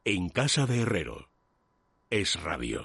En casa de Herrero. Es Radio.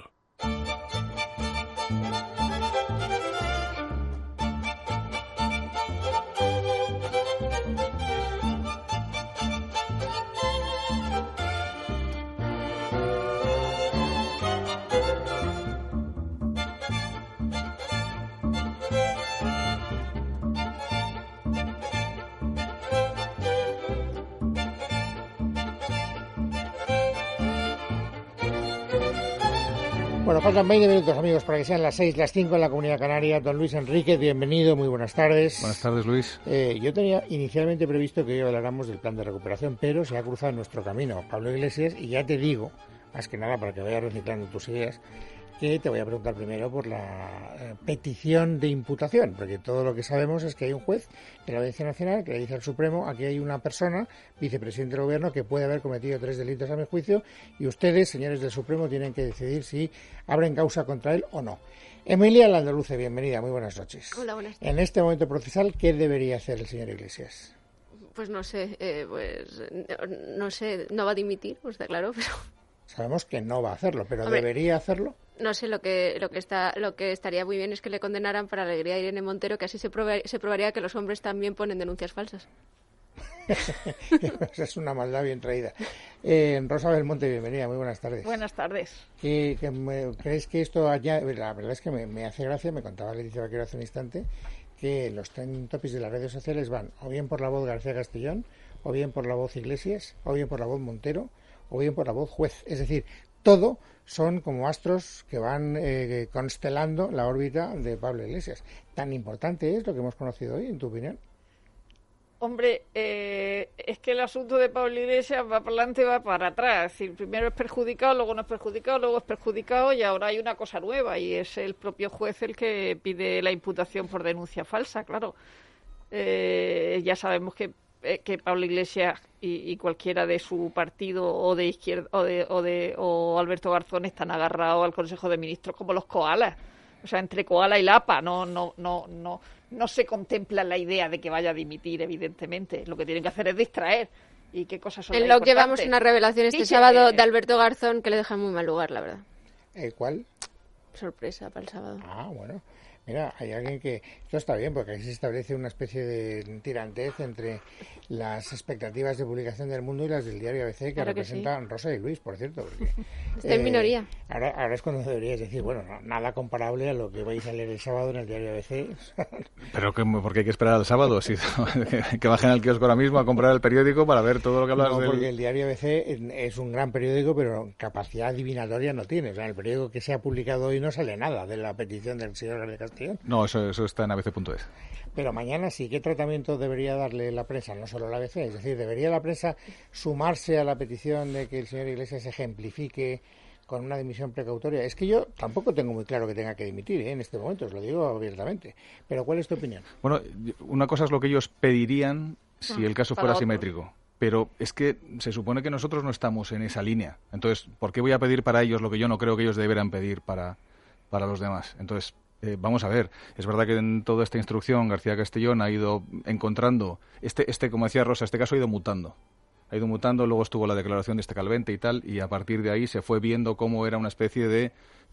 Bueno, faltan 20 minutos, amigos, para que sean las 6, las 5 en la Comunidad Canaria. Don Luis Enríquez, bienvenido, muy buenas tardes. Buenas tardes, Luis. Yo tenía inicialmente previsto que hoy habláramos del plan de recuperación, pero se ha cruzado en nuestro camino Pablo Iglesias, y ya te digo, más que nada para que vayas reciclando tus ideas, que te voy a preguntar primero por la petición de imputación, porque todo lo que sabemos es que hay un juez de la Audiencia Nacional que le dice al Supremo: aquí hay una persona, vicepresidente del Gobierno, que puede haber cometido 3 delitos a mi juicio, y ustedes, señores del Supremo, tienen que decidir si abren causa contra él o no. Emilia Landaluce, bienvenida, muy buenas noches. Hola, buenas noches. En este momento procesal, ¿qué debería hacer el señor Iglesias? Pues no sé, no sé, no va a dimitir, pues está claro, pero... Sabemos que no va a hacerlo, pero Hombre, ¿debería hacerlo? No sé, lo que estaría muy bien es que le condenaran para la alegría de Irene Montero, que así se probaría que los hombres también ponen denuncias falsas. Es una maldad bien traída. Rosa Belmonte, bienvenida, muy buenas tardes. Buenas tardes. ¿Crees que esto añade? La verdad es que me hace gracia, me contaba Leticia Vaquero hace un instante, que los trending topics de las redes sociales van o bien por la voz García Castellón, o bien por la voz Iglesias, o bien por la voz Montero, o bien por la voz juez. Es decir, todo son como astros que van constelando la órbita de Pablo Iglesias. ¿Tan importante es lo que hemos conocido hoy, en tu opinión? Hombre, es que el asunto de Pablo Iglesias va para adelante y va para atrás. Es decir, primero es perjudicado, luego no es perjudicado, luego es perjudicado, y ahora hay una cosa nueva, y es el propio juez el que pide la imputación por denuncia falsa, claro. Ya sabemos que Pablo Iglesias y cualquiera de su partido o de izquierda o Alberto Garzón están agarrados al Consejo de Ministros como los koalas. O sea, entre koala y lapa, no se contempla la idea de que vaya a dimitir, evidentemente. Lo que tienen que hacer es distraer. ¿Y qué cosas son En las lo que vamos, importantes? una revelación este sábado de Alberto Garzón que le deja en muy mal lugar, la verdad. ¿Cuál? Sorpresa para el sábado. Ah, bueno. Mira, hay alguien que... Esto está bien, porque ahí se establece una especie de tirantez entre las expectativas de publicación del Mundo y las del diario ABC, que claro representan sí. Rosa y Luis, por cierto. Porque, está en minoría. Ahora es cuando deberías decir, bueno, nada comparable a lo que vais a leer el sábado en el diario ABC. Pero porque hay que esperar al sábado, sí, que bajen al kiosco ahora mismo a comprar el periódico para ver todo lo que hablas. No, porque el diario ABC es un gran periódico, pero capacidad adivinatoria no tiene. O sea, en el periódico que se ha publicado hoy no sale nada de la petición del señor García Castellón. No, eso está en abc.es. Pero mañana sí, ¿qué tratamiento debería darle la prensa? No solo la ABC, es decir, ¿debería la prensa sumarse a la petición de que el señor Iglesias ejemplifique con una dimisión precautoria? Es que yo tampoco tengo muy claro que tenga que dimitir en este momento, os lo digo abiertamente. Pero ¿cuál es tu opinión? Bueno, una cosa es lo que ellos pedirían si el caso fuera simétrico. Pero es que se supone que nosotros no estamos en esa línea. Entonces, ¿por qué voy a pedir para ellos lo que yo no creo que ellos deberán pedir para los demás? Entonces, vamos a ver, es verdad que en toda esta instrucción García Castellón ha ido encontrando, como decía Rosa, este caso ha ido mutando, luego estuvo la declaración de este Calvente y tal, y a partir de ahí se fue viendo cómo era una especie de,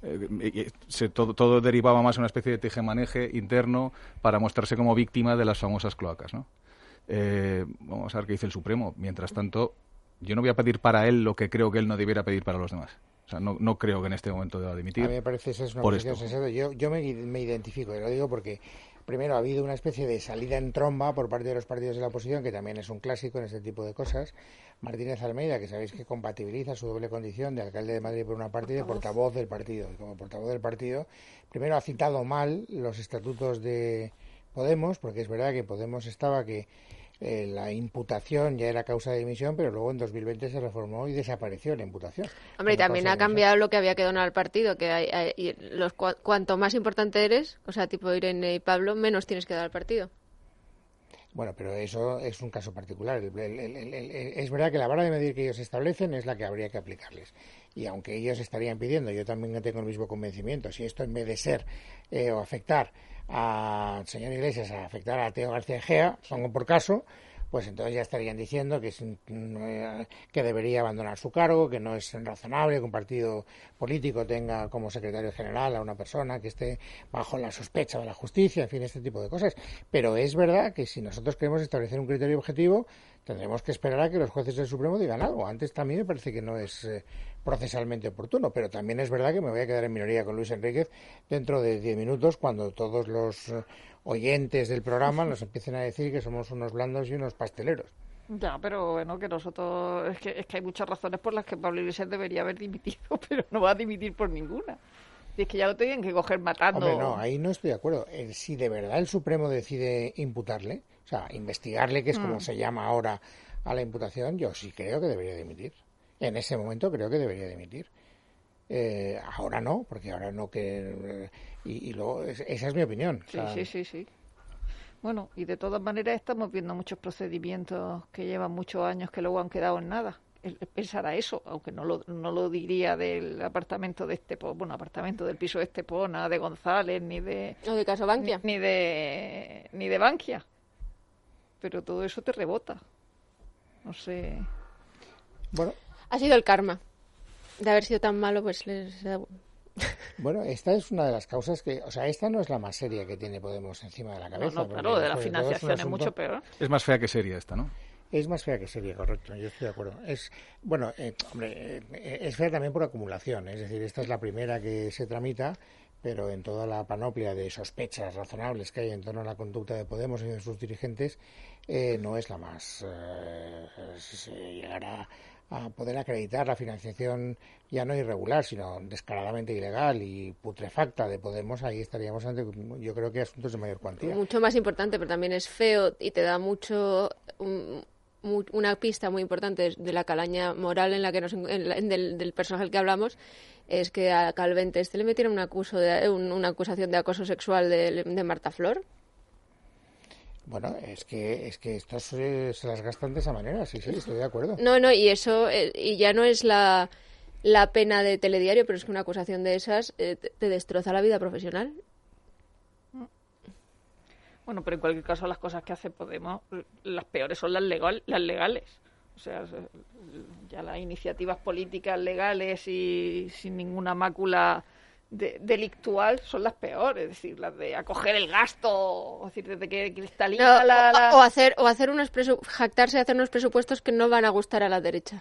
todo derivaba más en una especie de tejemaneje interno para mostrarse como víctima de las famosas cloacas, ¿no? Vamos a ver qué dice el Supremo. Mientras tanto, yo no voy a pedir para él lo que creo que él no debiera pedir para los demás. O sea, no creo que en este momento deba dimitir. A mí me parece que esa es una posición sensata. Yo me identifico, y lo digo porque, primero, ha habido una especie de salida en tromba por parte de los partidos de la oposición, que también es un clásico en este tipo de cosas. Martínez Almeida, que sabéis que compatibiliza su doble condición de alcalde de Madrid por una parte y de portavoz del partido. Y como portavoz del partido, primero ha citado mal los estatutos de Podemos, porque es verdad que Podemos estaba que la imputación ya era causa de dimisión, pero luego en 2020 se reformó y desapareció la imputación. Hombre, y también ha cambiado lo que había que donar al partido, que cuanto más importante eres, o sea, tipo Irene y Pablo, menos tienes que dar al partido. Bueno, pero eso es un caso particular. Es verdad que la vara de medir que ellos establecen es la que habría que aplicarles. Y aunque ellos estarían pidiendo, yo también tengo el mismo convencimiento, si esto en vez de ser o afectar al señor Iglesias, a afectar a Teo García Egea, pongo por caso, pues entonces ya estarían diciendo que debería abandonar su cargo, que no es razonable que un partido político tenga como secretario general a una persona que esté bajo la sospecha de la justicia, en fin, este tipo de cosas. Pero es verdad que si nosotros queremos establecer un criterio objetivo, tendremos que esperar a que los jueces del Supremo digan algo. Antes también me parece que no es procesalmente oportuno, pero también es verdad que me voy a quedar en minoría con Luis Enríquez dentro de 10 minutos cuando todos los oyentes del programa nos empiecen a decir que somos unos blandos y unos pasteleros. Ya, pero bueno, que nosotros... Es que hay muchas razones por las que Pablo Iglesias debería haber dimitido, pero no va a dimitir por ninguna. Y es que ya lo tienen que coger matando. Hombre, no, ahí no estoy de acuerdo. Si de verdad el Supremo decide imputarle, o sea, investigarle, que es como se llama ahora a la imputación, yo sí creo que debería dimitir. En ese momento creo que debería dimitir. Ahora no, porque ahora no que... Y luego, esa es mi opinión. Sí, o sea, sí. Bueno, y de todas maneras estamos viendo muchos procedimientos que llevan muchos años que luego han quedado en nada. Él pensará eso, aunque no lo diría del apartamento de Estepona, bueno, apartamento del piso de Estepona, de González, ni de... O de caso Bankia. Ni de Bankia. Pero todo eso te rebota. No sé... bueno... Ha sido el karma. De haber sido tan malo, pues les da... Bueno, esta es una de las causas que... O sea, esta no es la más seria que tiene Podemos encima de la cabeza. No, claro, de la financiación es mucho peor. Es más fea que seria esta, ¿no? Es más fea que seria, correcto, yo estoy de acuerdo. Es fea también por acumulación, es decir, esta es la primera que se tramita, pero en toda la panoplia de sospechas razonables que hay en torno a la conducta de Podemos y de sus dirigentes, no es la más... se llegará a poder acreditar la financiación ya no irregular, sino descaradamente ilegal y putrefacta de Podemos. Ahí estaríamos ante, yo creo que asuntos de mayor cuantía. Mucho más importante, pero también es feo y te da una pista muy importante de la calaña moral en la que del personaje del que hablamos, es que a Calvente le metieron una acusación de acoso sexual de Marta Flor. Bueno, es que estos se las gastan de esa manera, sí, estoy de acuerdo. No, y eso, y ya no es la pena de telediario, pero es que una acusación de esas te destroza la vida profesional. Bueno, pero en cualquier caso las cosas que hace Podemos, las peores son las legales. O sea, ya las iniciativas políticas legales y sin ninguna mácula delictual son las peores, es decir, las de acoger el gasto, es decir, desde que cristalina o hacer jactarse de hacer unos presupuestos que no van a gustar a la derecha.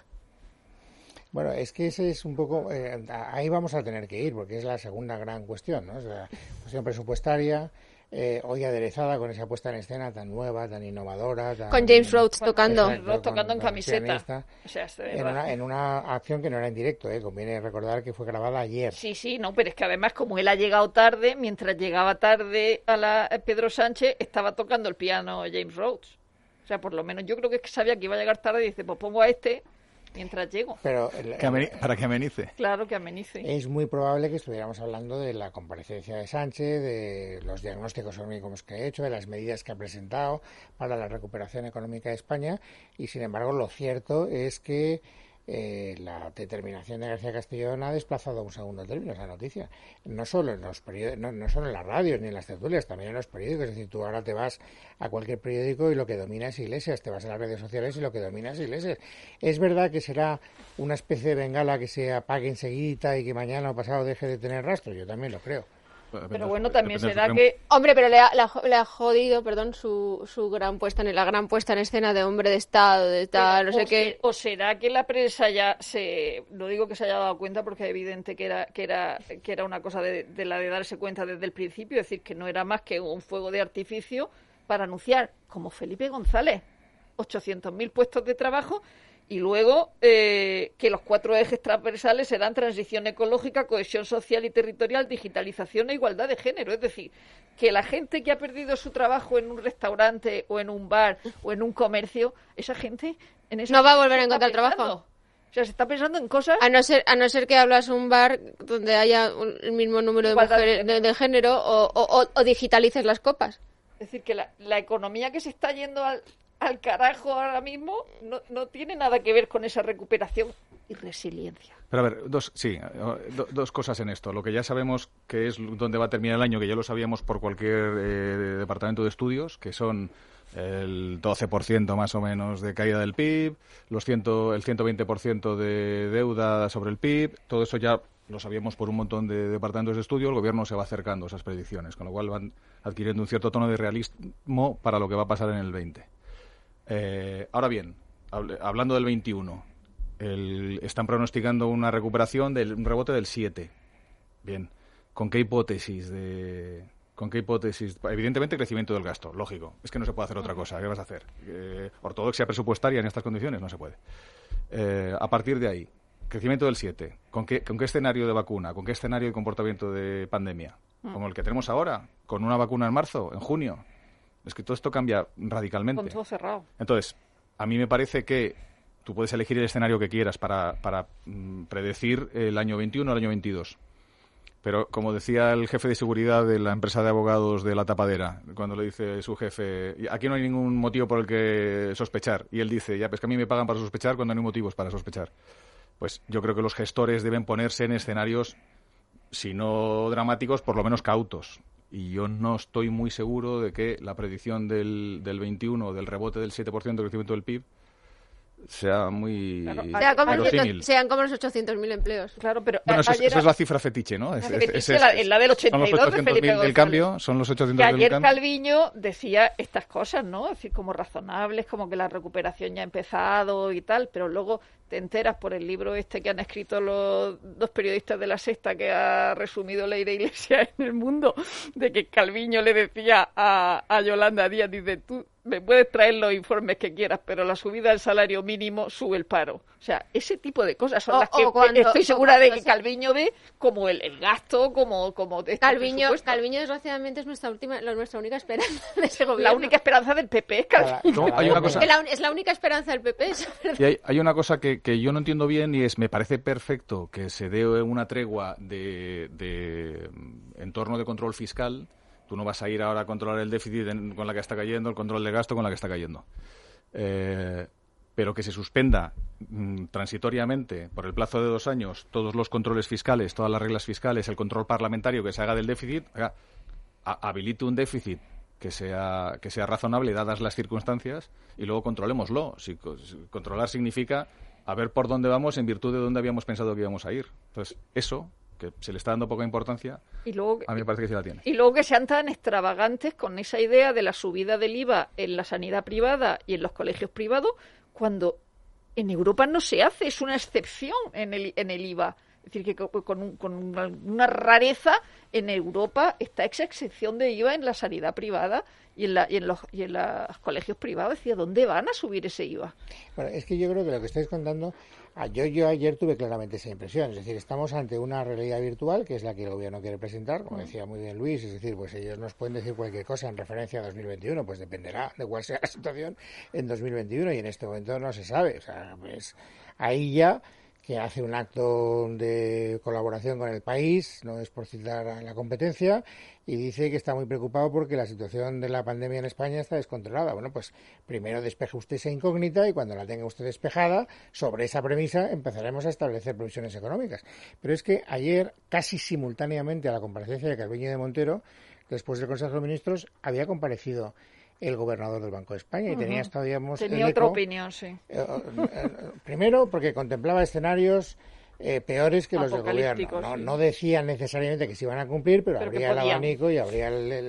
Bueno, es que ese es un poco... ahí vamos a tener que ir, porque es la segunda gran cuestión, ¿no? Es la cuestión presupuestaria, hoy aderezada con esa puesta en escena tan nueva, tan innovadora... Con James Rhodes tocando. Tocando en camiseta. O sea, en una acción que no era en directo, conviene recordar que fue grabada ayer. Sí, no, pero es que además como él ha llegado tarde, mientras llegaba tarde a Pedro Sánchez, estaba tocando el piano James Rhodes. O sea, por lo menos yo creo que sabía que iba a llegar tarde y dice, pues pongo a este... mientras llego. Pero para que amenice. Claro, que amenice. Es muy probable que estuviéramos hablando de la comparecencia de Sánchez, de los diagnósticos económicos que ha hecho, de las medidas que ha presentado para la recuperación económica de España, y sin embargo lo cierto es que la determinación de García Castellón ha desplazado a un segundo término esa noticia. No solo en los no solo en las radios ni en las tertulias, también en los periódicos. Es decir, tú ahora te vas a cualquier periódico y lo que domina es Iglesias, te vas a las redes sociales y lo que domina es Iglesias. Es verdad que será una especie de bengala que se apague enseguida y que mañana o pasado deje de tener rastro, yo también lo creo. Pero bueno, también será que... Hombre, pero le ha jodido, su gran la gran puesta en escena de hombre de Estado, de tal, no sé qué. O será que la prensa ya no digo que se haya dado cuenta, porque es evidente que era una cosa de la de darse cuenta desde el principio, es decir, que no era más que un fuego de artificio para anunciar, como Felipe González, 800.000 puestos de trabajo. Y luego que los 4 ejes transversales serán transición ecológica, cohesión social y territorial, digitalización e igualdad de género. Es decir, que la gente que ha perdido su trabajo en un restaurante o en un bar o en un comercio, esa gente no va a volver a encontrar trabajo. O sea, se está pensando en cosas... A no ser que hablas un bar donde haya el mismo número de mujeres de género o digitalices las copas. Es decir, que la economía que se está yendo al carajo ahora mismo no tiene nada que ver con esa recuperación y resiliencia. Pero a ver, dos cosas en esto. Lo que ya sabemos que es donde va a terminar el año, que ya lo sabíamos por cualquier departamento de estudios, que son el 12% más o menos de caída del PIB, el 120% de deuda sobre el PIB, todo eso ya lo sabíamos por un montón de departamentos de estudio, el gobierno se va acercando a esas predicciones, con lo cual van adquiriendo un cierto tono de realismo para lo que va a pasar en el 20. Ahora bien, hablando del 21, están pronosticando una recuperación, un rebote del 7. Bien, ¿con qué hipótesis? Evidentemente crecimiento del gasto, lógico. Es que no se puede hacer otra cosa. ¿Qué vas a hacer? Ortodoxia presupuestaria en estas condiciones no se puede. A partir de ahí, crecimiento del 7. ¿Con qué escenario de vacuna? ¿Con qué escenario de comportamiento de pandemia? ¿Como el que tenemos ahora? ¿Con una vacuna en marzo? ¿En junio? Es que todo esto cambia radicalmente. Con todo cerrado. Entonces, a mí me parece que tú puedes elegir el escenario que quieras para predecir el año 21 o el año 22. Pero, como decía el jefe de seguridad de la empresa de abogados de La Tapadera, cuando le dice su jefe, aquí no hay ningún motivo por el que sospechar. Y él dice, ya, pues que a mí me pagan para sospechar cuando no hay motivos para sospechar. Pues yo creo que los gestores deben ponerse en escenarios, si no dramáticos, por lo menos cautos. Y yo no estoy muy seguro de que la predicción del 21, del rebote del 7% de crecimiento del PIB, sea muy verosímil. Sean como los 800.000 empleos. Claro, pero bueno, esa es la cifra fetiche, ¿no? Es la del 82 de Felipe del cambio, son los 800.000 del cambio. cambio. Ayer Calviño decía estas cosas, ¿no? Es decir, como razonables, como que la recuperación ya ha empezado y tal, pero luego te enteras por el libro este que han escrito los dos periodistas de La Sexta, que ha resumido Ley de Iglesias en El Mundo, de que Calviño le decía a Yolanda Díaz, dice, tú me puedes traer los informes que quieras, pero la subida del salario mínimo sube el paro. O sea, ese tipo de cosas son las que estoy segura de que Calviño ve como el gasto, como Calviño, desgraciadamente, es nuestra única esperanza de ese gobierno. La única esperanza del PP es Calviño. No, hay una cosa, es la única esperanza del PP. Y hay una cosa que yo no entiendo bien, y me parece perfecto que se dé una tregua de entorno de control fiscal. Tú no vas a ir ahora a controlar el déficit con la que está cayendo, el control de gasto con la que está cayendo. Pero que se suspenda transitoriamente, por el plazo de 2 años, todos los controles fiscales, todas las reglas fiscales, el control parlamentario que se haga del déficit, habilite un déficit que sea razonable dadas las circunstancias y luego controlémoslo. Controlar significa a ver por dónde vamos en virtud de dónde habíamos pensado que íbamos a ir. Entonces, eso, que se le está dando poca importancia, a mí me parece que sí la tiene. Y luego que sean tan extravagantes con esa idea de la subida del IVA en la sanidad privada y en los colegios privados, cuando en Europa no se hace, es una excepción en el IVA. Es decir, que con una rareza en Europa está esa excepción de IVA en la sanidad privada y en los colegios privados. Es decir, ¿dónde van a subir ese IVA? Bueno, es que yo creo que lo que estáis contando, yo ayer tuve claramente esa impresión. Es decir, estamos ante una realidad virtual que es la que el gobierno quiere presentar, como decía muy bien Luis. Es decir, pues ellos nos pueden decir cualquier cosa en referencia a 2021, pues dependerá de cuál sea la situación en 2021 y en este momento no se sabe. O sea, pues ahí ya que hace un acto de colaboración con el país, no es por citar a la competencia, y dice que está muy preocupado porque la situación de la pandemia en España está descontrolada. Bueno, pues primero despeje usted esa incógnita y cuando la tenga usted despejada, sobre esa premisa empezaremos a establecer previsiones económicas. Pero es que ayer, casi simultáneamente a la comparecencia de Calviño y de Montero, después del Consejo de Ministros, había comparecido el gobernador del Banco de España y tenía otra opinión, sí. Primero, porque contemplaba escenarios peores que los del gobierno. No decían necesariamente que se iban a cumplir, pero abría el abanico y abría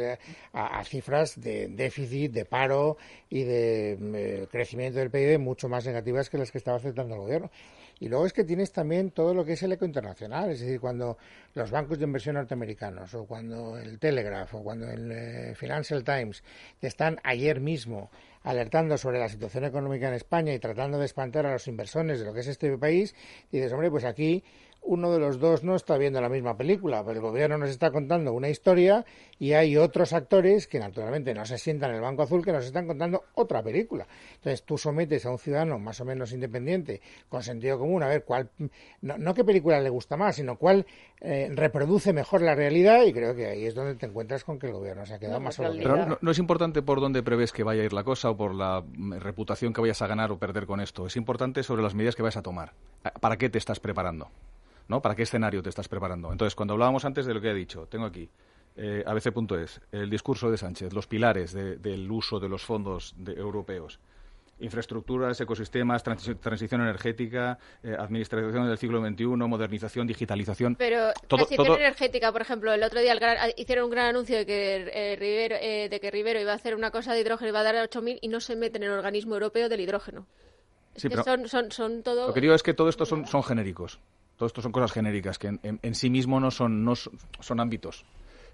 a cifras de déficit, de paro y de crecimiento del PIB mucho más negativas que las que estaba aceptando el gobierno. Y luego es que tienes también todo lo que es el eco internacional, es decir, cuando los bancos de inversión norteamericanos o cuando el Telegraph o cuando el Financial Times te están ayer mismo alertando sobre la situación económica en España y tratando de espantar a los inversores de lo que es este país, y dices, hombre, pues aquí uno de los dos no está viendo la misma película, pero el gobierno nos está contando una historia y hay otros actores que naturalmente no se sientan en el banco azul que nos están contando otra película. Entonces tú sometes a un ciudadano más o menos independiente, con sentido común, a ver cuál, no qué película le gusta más, sino cuál reproduce mejor la realidad, y creo que ahí es donde te encuentras con que el gobierno se ha quedado más solo. Pero no es importante por dónde prevés que vaya a ir la cosa o por la reputación que vayas a ganar o perder con esto. Es importante sobre las medidas que vayas a tomar. ¿Para qué te estás preparando? ¿No? ¿Para qué escenario te estás preparando? Entonces, cuando hablábamos antes de lo que he dicho, tengo aquí ABC.es, el discurso de Sánchez, los pilares del uso de los fondos europeos. Infraestructuras, ecosistemas, transición energética, administración del siglo XXI, modernización, digitalización. Pero transición energética, por ejemplo, el otro día hicieron un gran anuncio de que Rivero iba a hacer una cosa de hidrógeno, iba a dar 8.000 y no se mete en el organismo europeo del hidrógeno. Sí, pero son todo... Lo que digo es que todo esto son genéricos. Todo esto son cosas genéricas que en sí mismo no son ámbitos.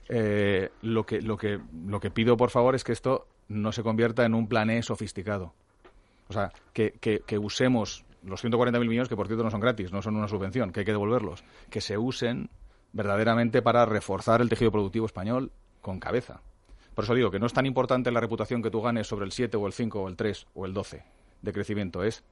Lo que pido, por favor, es que esto no se convierta en un plané sofisticado. O sea, que usemos los 140.000 millones, que por cierto no son gratis, no son una subvención, que hay que devolverlos, que se usen verdaderamente para reforzar el tejido productivo español con cabeza. Por eso digo que no es tan importante la reputación que tú ganes sobre el 7 o el 5 o el 3 o el 12 de crecimiento, es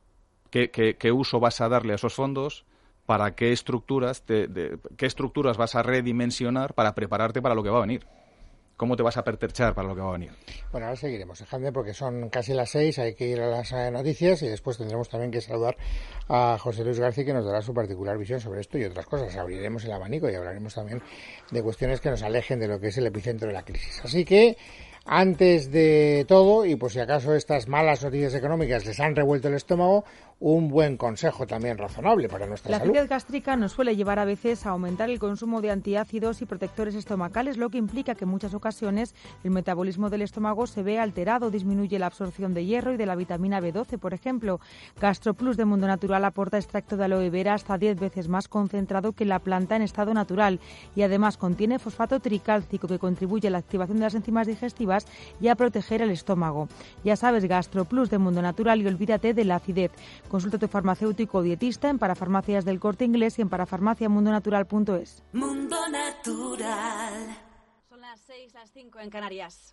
qué uso vas a darle a esos fondos, para qué estructuras vas a redimensionar para prepararte para lo que va a venir. ¿Cómo te vas a pertrechar para lo que va a venir? Bueno, ahora seguiremos, dejadme, porque son casi las 6, hay que ir a las noticias y después tendremos también que saludar a José Luis García, que nos dará su particular visión sobre esto y otras cosas. Abriremos el abanico y hablaremos también de cuestiones que nos alejen de lo que es el epicentro de la crisis. Así que, antes de todo, y por si acaso estas malas noticias económicas les han revuelto el estómago, un buen consejo también razonable para nuestra salud. La acidez gástrica nos suele llevar a veces a aumentar el consumo de antiácidos y protectores estomacales, lo que implica que en muchas ocasiones el metabolismo del estómago se ve alterado, disminuye la absorción de hierro y de la vitamina B12, por ejemplo. GastroPlus de Mundo Natural aporta extracto de aloe vera hasta 10 veces más concentrado que la planta en estado natural y además contiene fosfato tricálcico, que contribuye a la activación de las enzimas digestivas y a proteger el estómago. Ya sabes, GastroPlus de Mundo Natural, y olvídate de la acidez. Consulta a tu farmacéutico o dietista en Parafarmacias del Corte Inglés y en parafarmaciamundonatural.es. Mundo Natural. Son las 6, las 5 en Canarias.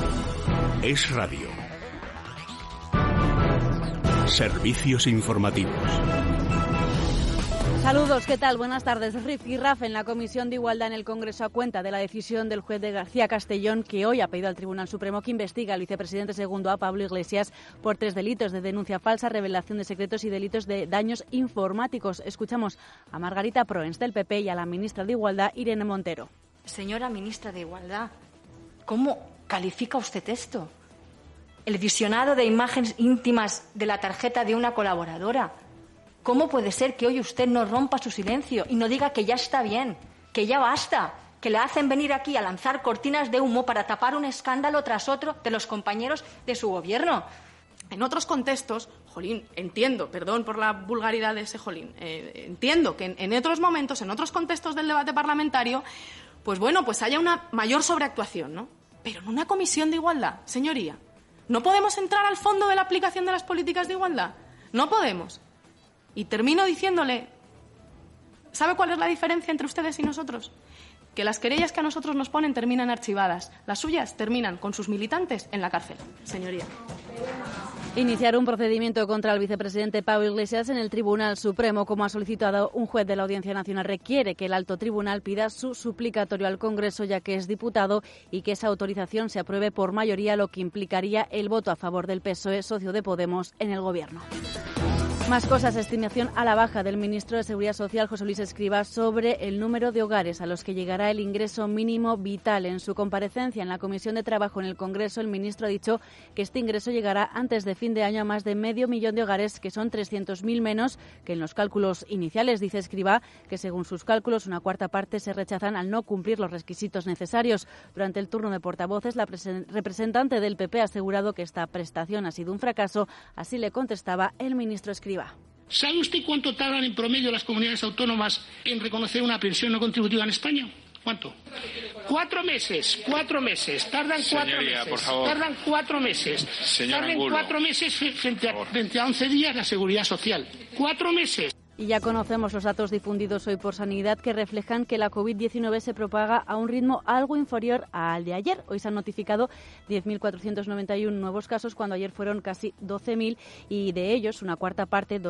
Es Radio. Servicios informativos. Saludos, ¿qué tal? Buenas tardes. Rifirrafe en la Comisión de Igualdad en el Congreso a cuenta de la decisión del juez de García Castellón, que hoy ha pedido al Tribunal Supremo que investigue al vicepresidente segundo, a Pablo Iglesias, por 3 delitos de denuncia falsa, revelación de secretos y delitos de daños informáticos. Escuchamos a Margarita Proens del PP y a la ministra de Igualdad, Irene Montero. Señora ministra de Igualdad, ¿cómo califica usted esto? El visionado de imágenes íntimas de la tarjeta de una colaboradora. ¿Cómo puede ser que hoy usted no rompa su silencio y no diga que ya está bien, que ya basta, que le hacen venir aquí a lanzar cortinas de humo para tapar un escándalo tras otro de los compañeros de su gobierno? En otros contextos, jolín, entiendo, perdón por la vulgaridad de ese jolín, entiendo que en otros momentos, en otros contextos del debate parlamentario, pues bueno, pues haya una mayor sobreactuación, ¿no? Pero en una comisión de igualdad, señoría, ¿no podemos entrar al fondo de la aplicación de las políticas de igualdad? No podemos. Y termino diciéndole, ¿sabe cuál es la diferencia entre ustedes y nosotros? Que las querellas que a nosotros nos ponen terminan archivadas. Las suyas terminan con sus militantes en la cárcel, señoría. Iniciar un procedimiento contra el vicepresidente Pablo Iglesias en el Tribunal Supremo, como ha solicitado un juez de la Audiencia Nacional, requiere que el alto tribunal pida su suplicatorio al Congreso, ya que es diputado, y que esa autorización se apruebe por mayoría, lo que implicaría el voto a favor del PSOE, socio de Podemos, en el Gobierno. Más cosas, estimación a la baja del ministro de Seguridad Social, José Luis Escrivá, sobre el número de hogares a los que llegará el ingreso mínimo vital. En su comparecencia en la Comisión de Trabajo en el Congreso, el ministro ha dicho que este ingreso llegará antes de fin de año a más de 500.000 de hogares, que son 300.000 menos que en los cálculos iniciales. Dice Escrivá que, según sus cálculos, una cuarta parte se rechazan al no cumplir los requisitos necesarios. Durante el turno de portavoces, la representante del PP ha asegurado que esta prestación ha sido un fracaso. Así le contestaba el ministro Escrivá. ¿Sabe usted cuánto tardan en promedio las comunidades autónomas en reconocer una pensión no contributiva en España? ¿Cuánto? 4 meses. 4 meses. Tardan 4 meses. Por favor. Tardan 4 meses. Tardan 4 meses frente a 11 días la Seguridad Social. 4 meses. Y ya conocemos los datos difundidos hoy por Sanidad, que reflejan que la COVID-19 se propaga a un ritmo algo inferior al de ayer. Hoy se han notificado 10.491 nuevos casos, cuando ayer fueron casi 12.000, y de ellos una cuarta parte,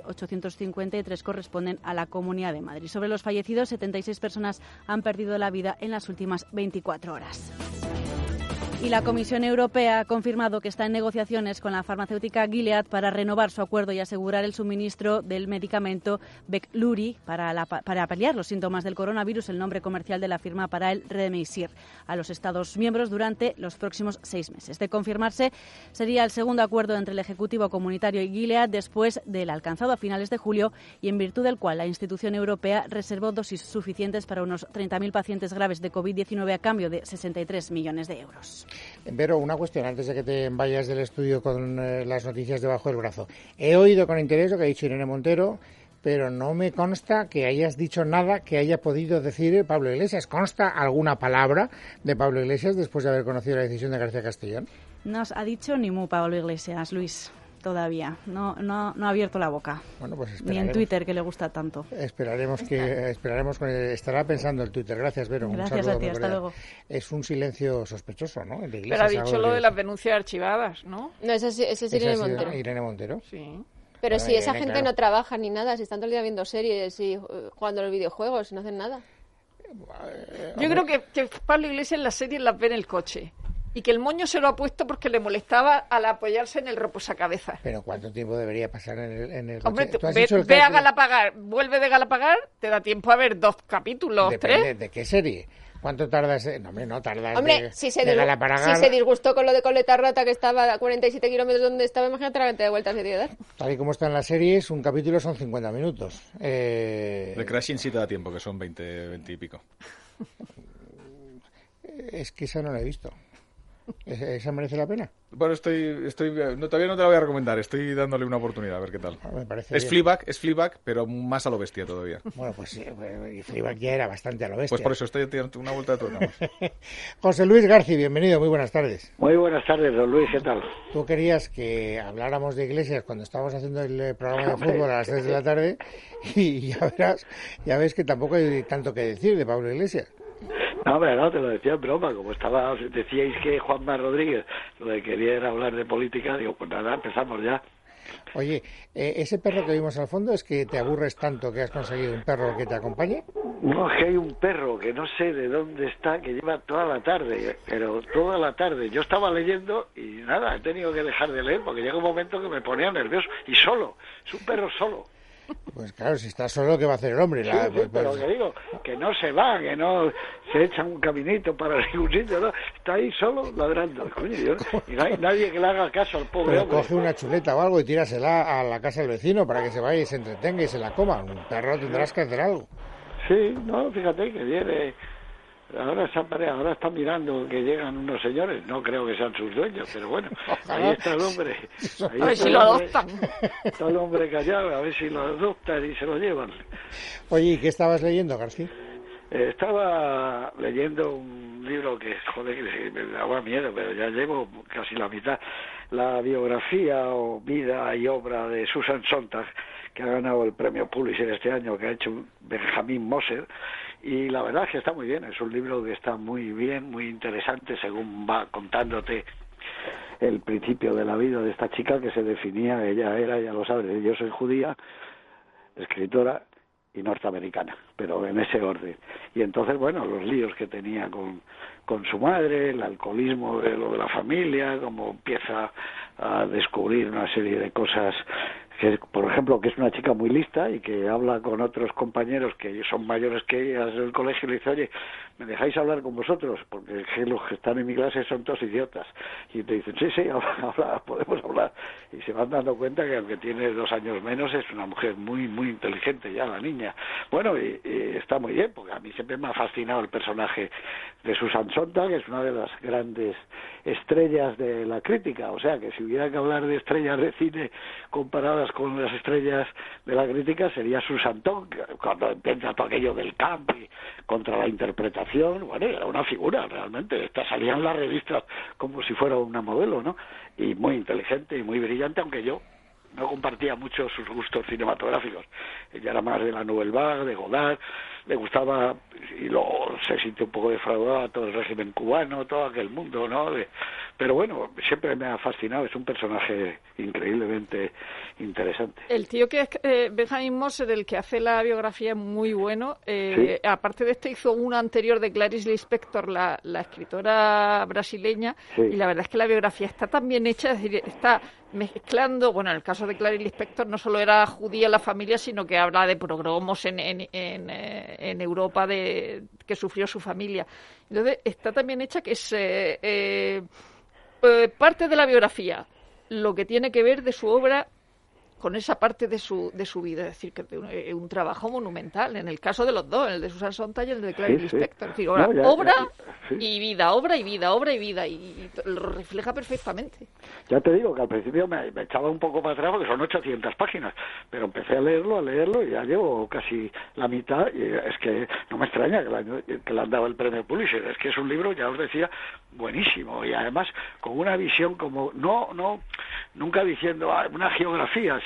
2.853, corresponden a la Comunidad de Madrid. Sobre los fallecidos, 76 personas han perdido la vida en las últimas 24 horas. Y la Comisión Europea ha confirmado que está en negociaciones con la farmacéutica Gilead para renovar su acuerdo y asegurar el suministro del medicamento Veklury para paliar los síntomas del coronavirus, el nombre comercial de la firma para el Remdesivir, a los Estados miembros durante los próximos 6 meses. De confirmarse, sería el segundo acuerdo entre el Ejecutivo Comunitario y Gilead después del alcanzado a finales de julio y en virtud del cual la institución europea reservó dosis suficientes para unos 30.000 pacientes graves de COVID-19 a cambio de 63 millones de euros. Vero, una cuestión antes de que te vayas del estudio con las noticias debajo del brazo. He oído con interés lo que ha dicho Irene Montero, pero no me consta que hayas dicho nada que haya podido decir Pablo Iglesias. ¿Consta alguna palabra de Pablo Iglesias después de haber conocido la decisión de García Castellón? No ha dicho ni mu Pablo Iglesias, Luis. Todavía. No ha abierto la boca. Bueno, pues ni en Twitter, que le gusta tanto. Esperaremos con estará pensando el Twitter. Gracias, Vero. Gracias a ti, hasta luego. Es un silencio sospechoso, ¿no? El de Iglesias, pero ha dicho lo de las denuncias archivadas, ¿no? No, ese es Irene Montero. Irene Montero. Sí. Pero bueno, si esa gente claro. No trabaja ni nada, si están todo el día viendo series y jugando a los videojuegos y no hacen nada. Yo creo que Pablo Iglesias en las series las ve en el coche. Y que el moño se lo ha puesto porque le molestaba al apoyarse en el reposacabezas. Pero ¿cuánto tiempo debería pasar en el Hombre, coche? ve a Galapagar, vuelve de Galapagar, te da tiempo a ver 2 capítulos, Depende 3. ¿De qué serie? ¿Cuánto tardas? No tardas. Hombre, si se disgustó con lo de Coleta Rota, que estaba a 47 kilómetros donde estaba, imagínate la cantidad de vueltas que tiene que dar. Tal y como están las series, un capítulo son 50 minutos. De Crashing sí te da tiempo, que son 20 y pico. Es que esa no la he visto. ¿Esa merece la pena? Bueno, todavía no te la voy a recomendar. Estoy dándole una oportunidad, a ver qué tal. Me parece es Fleabag, pero más a lo bestia todavía. Bueno, pues sí, Fleabag ya era bastante a lo bestia. Pues por eso estoy dando una vuelta de tuerca más. José Luis García, bienvenido, muy buenas tardes. Muy buenas tardes, don Luis, ¿qué tal? Tú querías que habláramos de Iglesias cuando estábamos haciendo el programa de fútbol a las 3 de la tarde y ya ves que tampoco hay tanto que decir de Pablo Iglesias. No, hombre, no, te lo decía en broma, como decíais que Juanma Rodríguez lo de quería era hablar de política, digo, pues nada, empezamos ya. Oye, ese perro que vimos al fondo, ¿es que te aburres tanto que has conseguido un perro que te acompañe? No, es que hay un perro que no sé de dónde está, que lleva toda la tarde, pero toda la tarde. Yo estaba leyendo y nada, he tenido que dejar de leer porque llega un momento que me ponía nervioso, y solo, es un perro solo. Pues claro, si está solo, ¿qué va a hacer el hombre? Sí, pero que digo, que no se va, que no se echa un caminito para ningún sitio, no, está ahí solo ladrando, coño, y no hay nadie que le haga caso al pobre hombre. Coge una chuleta o algo y tírasela a la casa del vecino para que se vaya y se entretenga y se la coma. Un perro tendrás que hacer algo. Sí, no, fíjate que viene... Ahora está mirando que llegan unos señores, no creo que sean sus dueños, pero bueno, ahí está el hombre. A ver si lo adoptan. Está el hombre callado, a ver si lo adoptan y se lo llevan. Oye, ¿y qué estabas leyendo, García? Estaba leyendo un libro que, joder, que me daba miedo, pero ya llevo casi la mitad. La biografía o vida y obra de Susan Sontag, que ha ganado el premio Pulitzer este año, que ha hecho Benjamin Moser. Y la verdad es que está muy bien, es un libro que está muy bien, muy interesante, según va contándote el principio de la vida de esta chica que se definía, ella era, ya lo sabes, yo soy judía, escritora y norteamericana, pero en ese orden. Y entonces, bueno, los líos que tenía con su madre, el alcoholismo de lo de la familia, cómo empieza a descubrir una serie de cosas que, por ejemplo, que es una chica muy lista y que habla con otros compañeros que son mayores que ella del colegio y le dice, oye, ¿me dejáis hablar con vosotros? Porque los que están en mi clase son todos idiotas. Y te dicen, sí, habla, podemos hablar. Y se van dando cuenta que aunque tiene 2 años menos, es una mujer muy, muy inteligente ya, la niña. Bueno, y está muy bien, porque a mí siempre me ha fascinado el personaje de Susan Sontag, que es una de las grandes estrellas de la crítica. O sea, que si hubiera que hablar de estrellas de cine comparadas con las estrellas de la crítica, sería Susan Sontag, cuando empieza todo aquello del camp y contra la interpretación. Bueno, era una figura realmente, salían las revistas como si fuera una modelo, ¿no? Y muy inteligente y muy brillante, aunque yo no compartía mucho sus gustos cinematográficos. Ella era más de la Nouvelle Vague, de Godard, le gustaba, y luego se sintió un poco defraudada todo el régimen cubano, todo aquel mundo, ¿no? Pero bueno, siempre me ha fascinado, es un personaje increíblemente interesante. El tío que es Benjamin Moser, el que hace la biografía, es muy bueno. Sí. Aparte de este, hizo una anterior de Clarice Lispector, la escritora brasileña, Sí. y la verdad es que la biografía está tan bien hecha, es decir, está mezclando, bueno, en el caso de Clarice Lispector no solo era judía la familia, sino que habla de pogromos en Europa que sufrió su familia. Entonces, está tan bien hecha que es parte de la biografía, lo que tiene que ver de su obra con esa parte de su vida, es decir, que es un trabajo monumental, en el caso de los dos, el de Susan Sontag y el de Clarice Lispector. Es decir, obra y vida, obra y vida, obra y vida, y lo refleja perfectamente. Ya te digo que al principio me echaba un poco para atrás porque son 800 páginas, pero empecé a leerlo y ya llevo casi la mitad, y es que no me extraña que le han dado el premio Pulitzer, es que es un libro, ya os decía, buenísimo, y además con una visión como, nunca diciendo una geografía,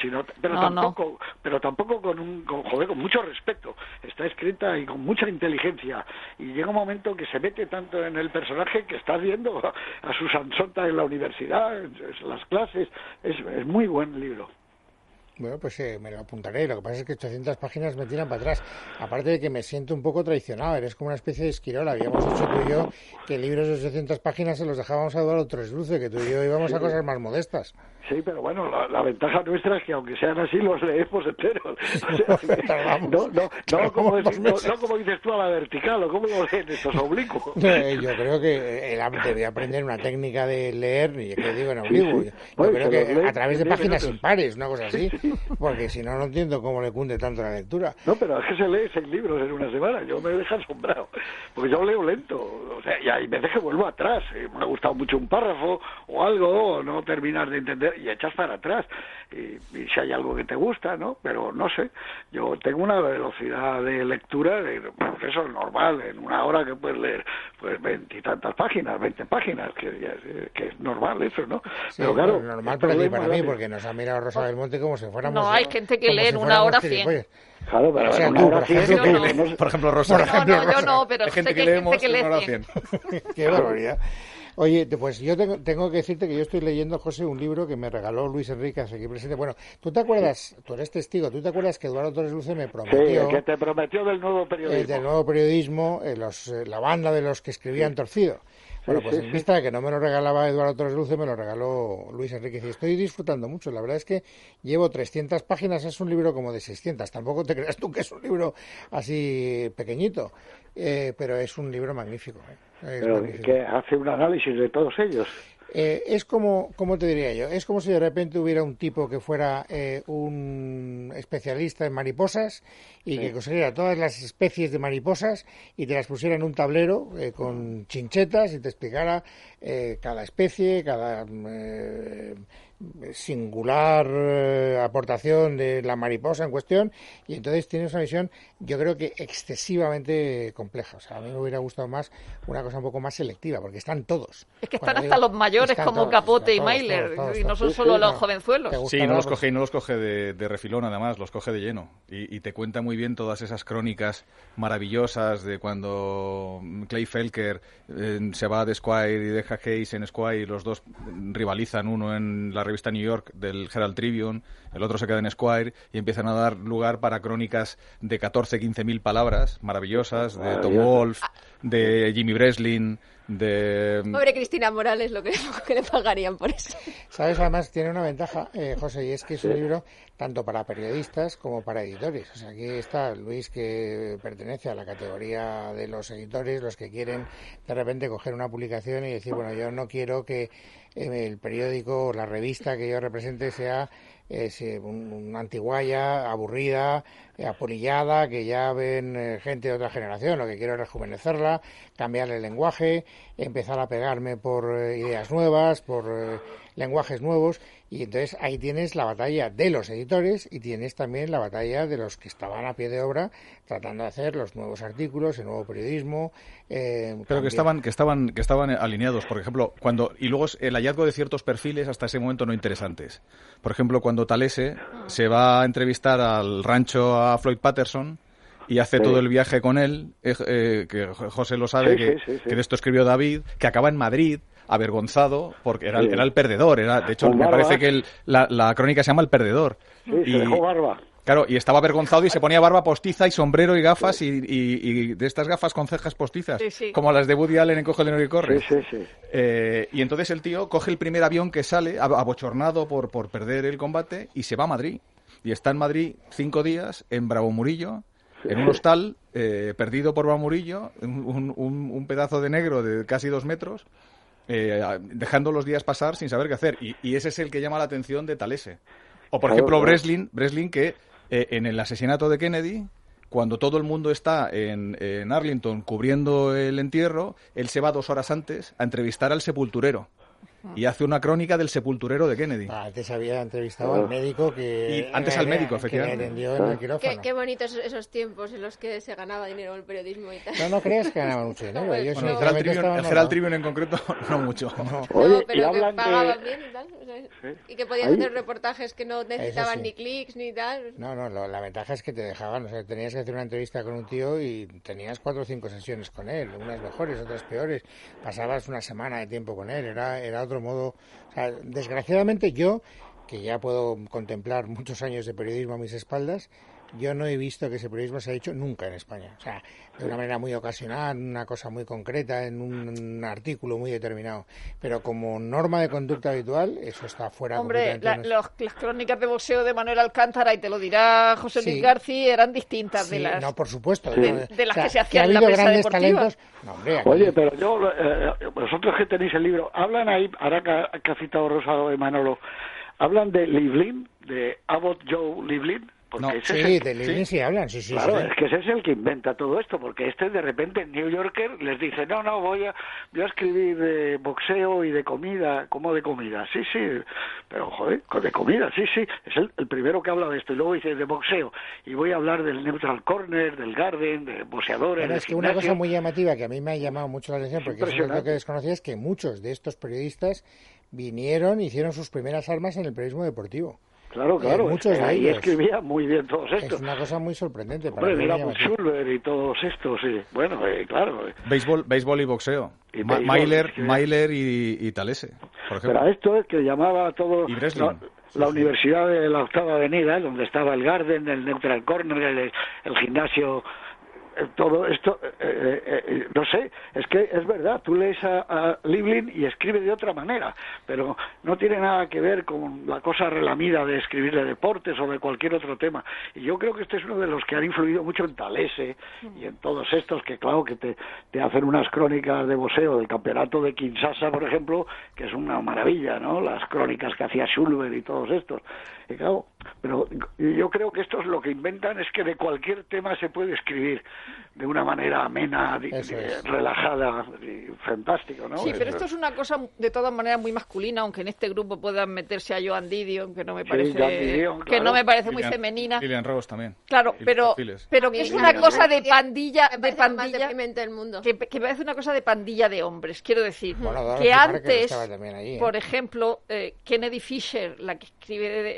pero tampoco con mucho respeto. Está escrita y con mucha inteligencia, y llega un momento que se mete tanto en el personaje que estás viendo a Susan Sontag en la universidad, en las clases. Es muy buen libro. Bueno, pues me lo apuntaré. Lo que pasa es que 800 páginas me tiran para atrás. Aparte de que me siento un poco traicionado. Eres como una especie de Esquirola. Habíamos dicho tú y yo que libros de 800 páginas se los dejábamos a Eduardo Tresluce, que tú y yo íbamos a cosas más modestas. Sí, pero bueno, la ventaja nuestra es que aunque sean así, los leemos enteros. O sea, no como dices tú a la vertical, o como lo leen estos oblicuos. Yo creo que debía aprender una técnica de leer, y que digo en oblicuo. Yo creo que a través de páginas impares, una cosa así. Porque si no entiendo cómo le cunde tanto la lectura. No, pero es que se lee 6 libros en una semana. Yo me dejo asombrado. Porque yo leo lento. O sea, y hay veces que vuelvo atrás. Me ha gustado mucho un párrafo o algo, o no terminas de entender y echas para atrás. Y si hay algo que te gusta, ¿no? Pero no sé. Yo tengo una velocidad de lectura, eso es normal. En una hora que puedes leer pues 20 y tantas páginas, 20 páginas, que es normal eso, ¿no? Sí, pero claro, normal para ti, para mí, porque nos ha mirado Rosa del Monte como si fuéramos... No, hay gente que lee en una hora 100. Claro, pero o sea, una hora 100, por ejemplo, Rosa. Yo no, pero hay gente que leemos en una hora 100. Qué barbaridad. Oye, pues yo tengo que decirte que yo estoy leyendo, José, un libro que me regaló Luis Enrique aquí presente. Bueno, ¿tú te acuerdas? Tú eres testigo. ¿Tú te acuerdas que Eduardo Tresluce me prometió... Sí, que te prometió del nuevo periodismo. Del nuevo periodismo, la banda de los que escribían Torcido. Bueno, pues en vista de que no me lo regalaba Eduardo Tresluce, me lo regaló Luis Enrique. Y estoy disfrutando mucho. La verdad es que llevo 300 páginas, es un libro como de 600. Tampoco te creas tú que es un libro así pequeñito, pero es un libro magnífico. Pero que hace un análisis de todos ellos. Es como, ¿cómo te diría yo? Es como si de repente hubiera un tipo que fuera un especialista en mariposas y que consiguiera todas las especies de mariposas y te las pusiera en un tablero con chinchetas y te explicara cada especie, cada singular aportación de la mariposa en cuestión, y entonces tienes una visión, yo creo que excesivamente compleja. O sea, a mí me hubiera gustado más una cosa un poco más selectiva, porque están todos. Es que están hasta los mayores como todos, Capote y Mailer, y no son solo los jovenzuelos. Sí, no los coge de refilón, además, los coge de lleno. Y te cuenta muy bien todas esas crónicas maravillosas de cuando Clay Felker se va de Esquire y deja Hayes en Esquire, y los dos rivalizan, uno en la revista New York del Herald Tribune, el otro se queda en Esquire, y empiezan a dar lugar para crónicas de 14-15.000 palabras maravillosas, de Tom Wolfe, de Jimmy Breslin, de... Pobre Cristina Morales, lo que le pagarían por eso. ¿Sabes? Además tiene una ventaja, José, y es que es un libro tanto para periodistas como para editores. O sea, aquí está Luis, que pertenece a la categoría de los editores, los que quieren de repente coger una publicación y decir, bueno, yo no quiero que el periódico o la revista que yo represente sea una antiguaya, aburrida, apolillada, que ya ven gente de otra generación. Lo que quiero es rejuvenecerla, cambiarle el lenguaje, empezar a pegarme por ideas nuevas, por lenguajes nuevos, y entonces ahí tienes la batalla de los editores y tienes también la batalla de los que estaban a pie de obra tratando de hacer los nuevos artículos, el nuevo periodismo. Pero que estaban alineados, por ejemplo, y luego el hallazgo de ciertos perfiles hasta ese momento no interesantes. Por ejemplo, cuando Talese se va a entrevistar al rancho a Floyd Patterson y hace todo el viaje con él, que José lo sabe, que de esto escribió David, que acaba en Madrid, avergonzado porque era el perdedor. De hecho, me parece que la crónica se llama El Perdedor. Sí, se dejó barba. Claro, y estaba avergonzado y se ponía barba postiza y sombrero y gafas y de estas gafas con cejas postizas, como las de Woody Allen en Coge el dinero y corre. Sí. Y entonces el tío coge el primer avión que sale, abochornado por perder el combate, y se va a Madrid. Y está en Madrid 5 días, en Bravo Murillo, en un hostal, perdido por Bravo Murillo, un pedazo de negro de casi 2 metros, dejando los días pasar sin saber qué hacer. Y ese es el que llama la atención de Talese. O, por ejemplo, Breslin, que en el asesinato de Kennedy, cuando todo el mundo está en Arlington cubriendo el entierro, él se va 2 horas antes a entrevistar al sepulturero. Y hace una crónica del sepulturero de Kennedy. Antes había entrevistado al médico que... efectivamente. Que me atendió en el quirófano. Qué bonitos esos tiempos en los que se ganaba dinero el periodismo y tal. No crees que ganaban mucho dinero. El Herald Tribune en concreto, no mucho. Oye, pero que pagaban bien y tal. Y que podías hacer reportajes que no necesitaban ni clics ni tal. No, la ventaja es que te dejaban. O sea, tenías que hacer una entrevista con un tío y tenías 4 o 5 sesiones con él. Unas mejores, otras peores. Pasabas una semana de tiempo con él. Era otro modo. O sea, desgraciadamente yo, que ya puedo contemplar muchos años de periodismo a mis espaldas, yo no he visto que ese periodismo se ha hecho nunca en España. O sea, de una manera muy ocasional, una cosa muy concreta, en un artículo muy determinado. Pero como norma de conducta habitual, eso está fuera. Hombre, las crónicas de boxeo de Manuel Alcántara, y te lo dirá José Luis García, eran distintas de las... No, por supuesto. De las que se hacían en la prensa deportiva. Talentos. No, hombre, oye, pero vosotros que tenéis el libro, hablan ahí, ahora que ha citado Rosa de Manolo, hablan de Livlin, de Abbott Joe Livlin. De Livlin sí hablan, sí. Claro, es que ese es el que inventa todo esto, porque de repente en New Yorker les dice, no, voy a escribir de boxeo y de comida, como de comida, sí, pero joder, de comida, sí, es el primero que habla de esto, y luego dice de boxeo, y voy a hablar del Neutral Corner, del Garden, de boxeadores, pero es que una cosa muy llamativa que a mí me ha llamado mucho la atención, porque eso es lo que desconocía, es que muchos de estos periodistas hicieron sus primeras armas en el periodismo deportivo. Claro, muchos de ahí ellos. Escribía muy bien todos estos. Es una cosa muy sorprendente. Hombre, mira Schulber y todos estos, sí. Bueno, claro. Béisbol y boxeo. Y Myler y Talese, por ejemplo. Pero esto es que llamaba a todo la Universidad de la Octava Avenida, donde estaba el Garden, el Neutral Corner, el gimnasio... Todo esto, no sé, es que es verdad, tú lees a Livlin y escribe de otra manera, pero no tiene nada que ver con la cosa relamida de escribir de deportes o de cualquier otro tema. Y yo creo que este es uno de los que han influido mucho en Talese y en todos estos, que claro, que te hacen unas crónicas de boxeo del campeonato de Kinshasa, por ejemplo, que es una maravilla, ¿no? Las crónicas que hacía Schulber y todos estos. Y claro, pero yo creo que estos lo que inventan es que de cualquier tema se puede escribir de una manera amena, relajada y fantástico, ¿no? Sí, pero esto es una cosa de todas maneras muy masculina, aunque en este grupo puedan meterse a Joan Didion, que no me parece no me parece muy femenina. Lilian Ross también. Claro, pero que es una cosa de pandilla, más deprimente del mundo. Que me parece una cosa de pandilla de hombres, quiero decir, que antes, por ejemplo, Kennedy Fisher, la que escribe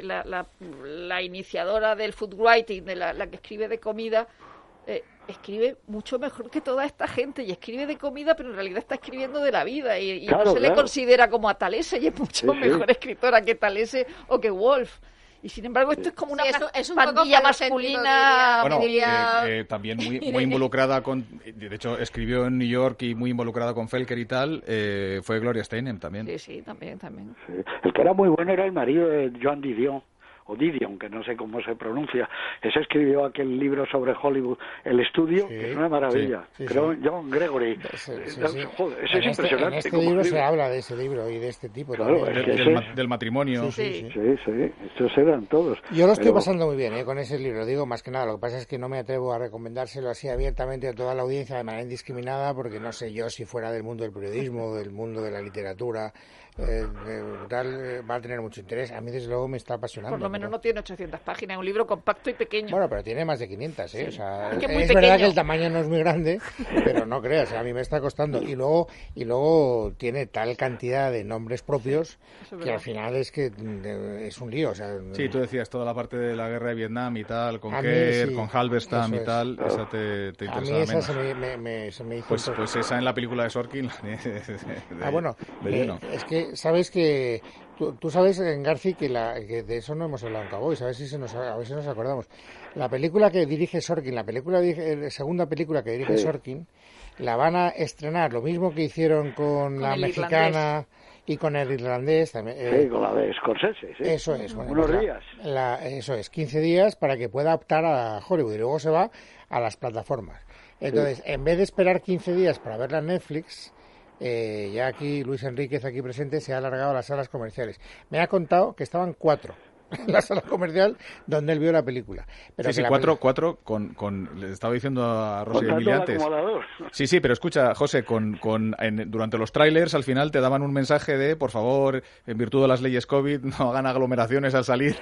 la iniciadora del food writing, la que escribe de comida, escribe mucho mejor que toda esta gente, y escribe de comida, pero en realidad está escribiendo de la vida, y no se le considera como a Talese, y es mucho mejor escritora que Talese o que Woolf. Y sin embargo esto es como una pandilla masculina. Bueno, también muy involucrada de hecho escribió en New York y muy involucrada con Felker y tal, fue Gloria Steinem también. Sí, también. Sí. El que era muy bueno era el marido de Joan Didion, o Didion, que no sé cómo se pronuncia. Ese escribió aquel libro sobre Hollywood, El Estudio, que es una maravilla. Creo John Gregory. Joder, ese es impresionante. En este libro se habla de ese libro y de este tipo. Claro, del matrimonio. Sí, estos eran todos. Yo lo estoy pasando muy bien con ese libro, digo, más que nada. Lo que pasa es que no me atrevo a recomendárselo así abiertamente a toda la audiencia de manera indiscriminada, porque no sé yo si fuera del mundo del periodismo, del mundo de la literatura, va a tener mucho interés. A mí, desde luego, me está apasionando. Por lo menos no tiene 800 páginas, es un libro compacto y pequeño. Bueno, pero tiene más de 500, ¿eh? Sí. O sea, es verdad que el tamaño no es muy grande, pero no creas, a mí me está costando. Y luego tiene tal cantidad de nombres propios que al final es que es un lío. O sea, sí, tú decías toda la parte de la guerra de Vietnam y tal, con Kerr, sí, con Halberstam y tal, esa te interesaba menos. A mí esa se me hizo... Pues esa en la película de Sorkin... bueno, es que sabes que... Tú sabes, Garci, que de eso no hemos hablado en Cowboys, a ver si nos acordamos. La película que dirige Sorkin, la segunda película que dirige Sorkin, la van a estrenar, lo mismo que hicieron con la mexicana y con el irlandés también. Sí, con la de Scorsese, sí. Eso es. Bueno, unos días. Eso es, 15 días para que pueda optar a Hollywood y luego se va a las plataformas. Entonces, en vez de esperar 15 días para verla en Netflix... ya aquí Luis Enríquez, aquí presente, se ha alargado a las salas comerciales. Me ha contado que estaban 4 en la sala comercial donde él vio la película. Pero sí, 4 le estaba diciendo a Rosy de Emilia antes. Sí, pero escucha, José, durante los trailers al final te daban un mensaje de, por favor, en virtud de las leyes COVID, no hagan aglomeraciones al salir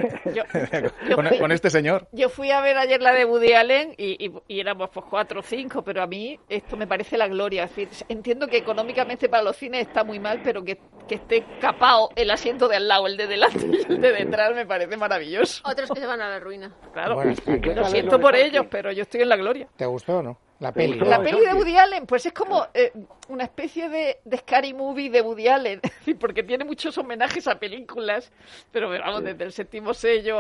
con este señor. Yo fui a ver ayer la de Woody Allen y éramos pues 4 o 5, pero a mí esto me parece la gloria. Es decir, entiendo que económicamente para los cines está muy mal, pero que esté capado el asiento de al lado, el de delante y el de detrás, me parece maravilloso. Otros que se van a la ruina. Claro, bueno, lo siento por ellos, pero yo estoy en la gloria. ¿Te gustó o no? La peli de Woody Allen, pues es como una especie de Scary Movie de Woody Allen, porque tiene muchos homenajes a películas, pero vamos, desde el Séptimo Sello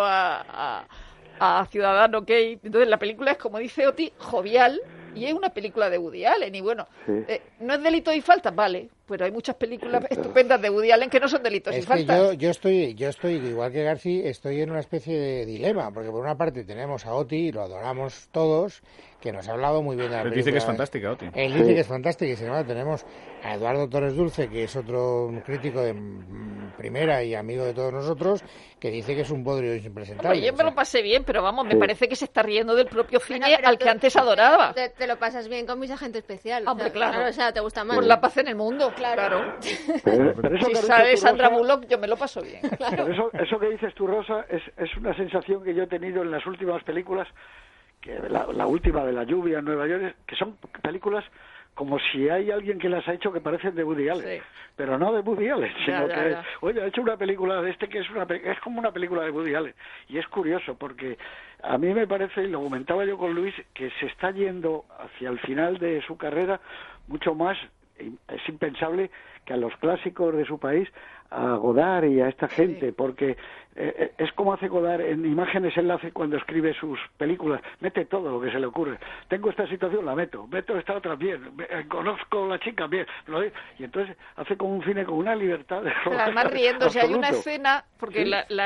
a Ciudadano Kane. Entonces la película es, como dice Oti, jovial, y es una película de Woody Allen, y bueno, no es delitos y faltas, vale, pero hay muchas películas estupendas de Woody Allen que no son delitos y faltas. Yo estoy, igual que Garci, estoy en una especie de dilema, porque por una parte tenemos a Oti, y lo adoramos todos, que nos ha hablado muy bien de la película. Él dice que es fantástica, Oti. Él dice que es fantástica, y sin embargo tenemos a Eduardo Torres Dulce, que es otro crítico de primera y amigo de todos nosotros, que dice que es un bodrio impresentable. Hombre, yo me lo pasé bien, pero vamos, me parece que se está riendo del propio cine al que antes adoraba. Te lo pasas bien con Mis Agente Especial. Hombre, claro. O sea, te gusta más. Por la paz en el mundo, claro. Pero si sale Sandra Bullock, yo me lo paso bien. Claro. Pero eso que dices tú, Rosa, es una sensación que yo he tenido en las últimas películas, que la última de La lluvia en Nueva York, que son películas como si hay alguien que las ha hecho que parecen de Woody Allen, pero no de Woody Allen, sino que, oye, ha hecho una película de que es como una película de Woody Allen. Y es curioso, porque a mí me parece, y lo comentaba yo con Luis, que se está yendo hacia el final de su carrera mucho más, es impensable, que a los clásicos de su país, a Godard y a esta gente, porque es como hace Godard en imágenes, él hace cuando escribe sus películas, mete todo lo que se le ocurre. Tengo esta situación, la meto esta otra, bien, conozco a la chica, bien, y entonces hace como un cine con una libertad de pero además riéndose, hay una escena, porque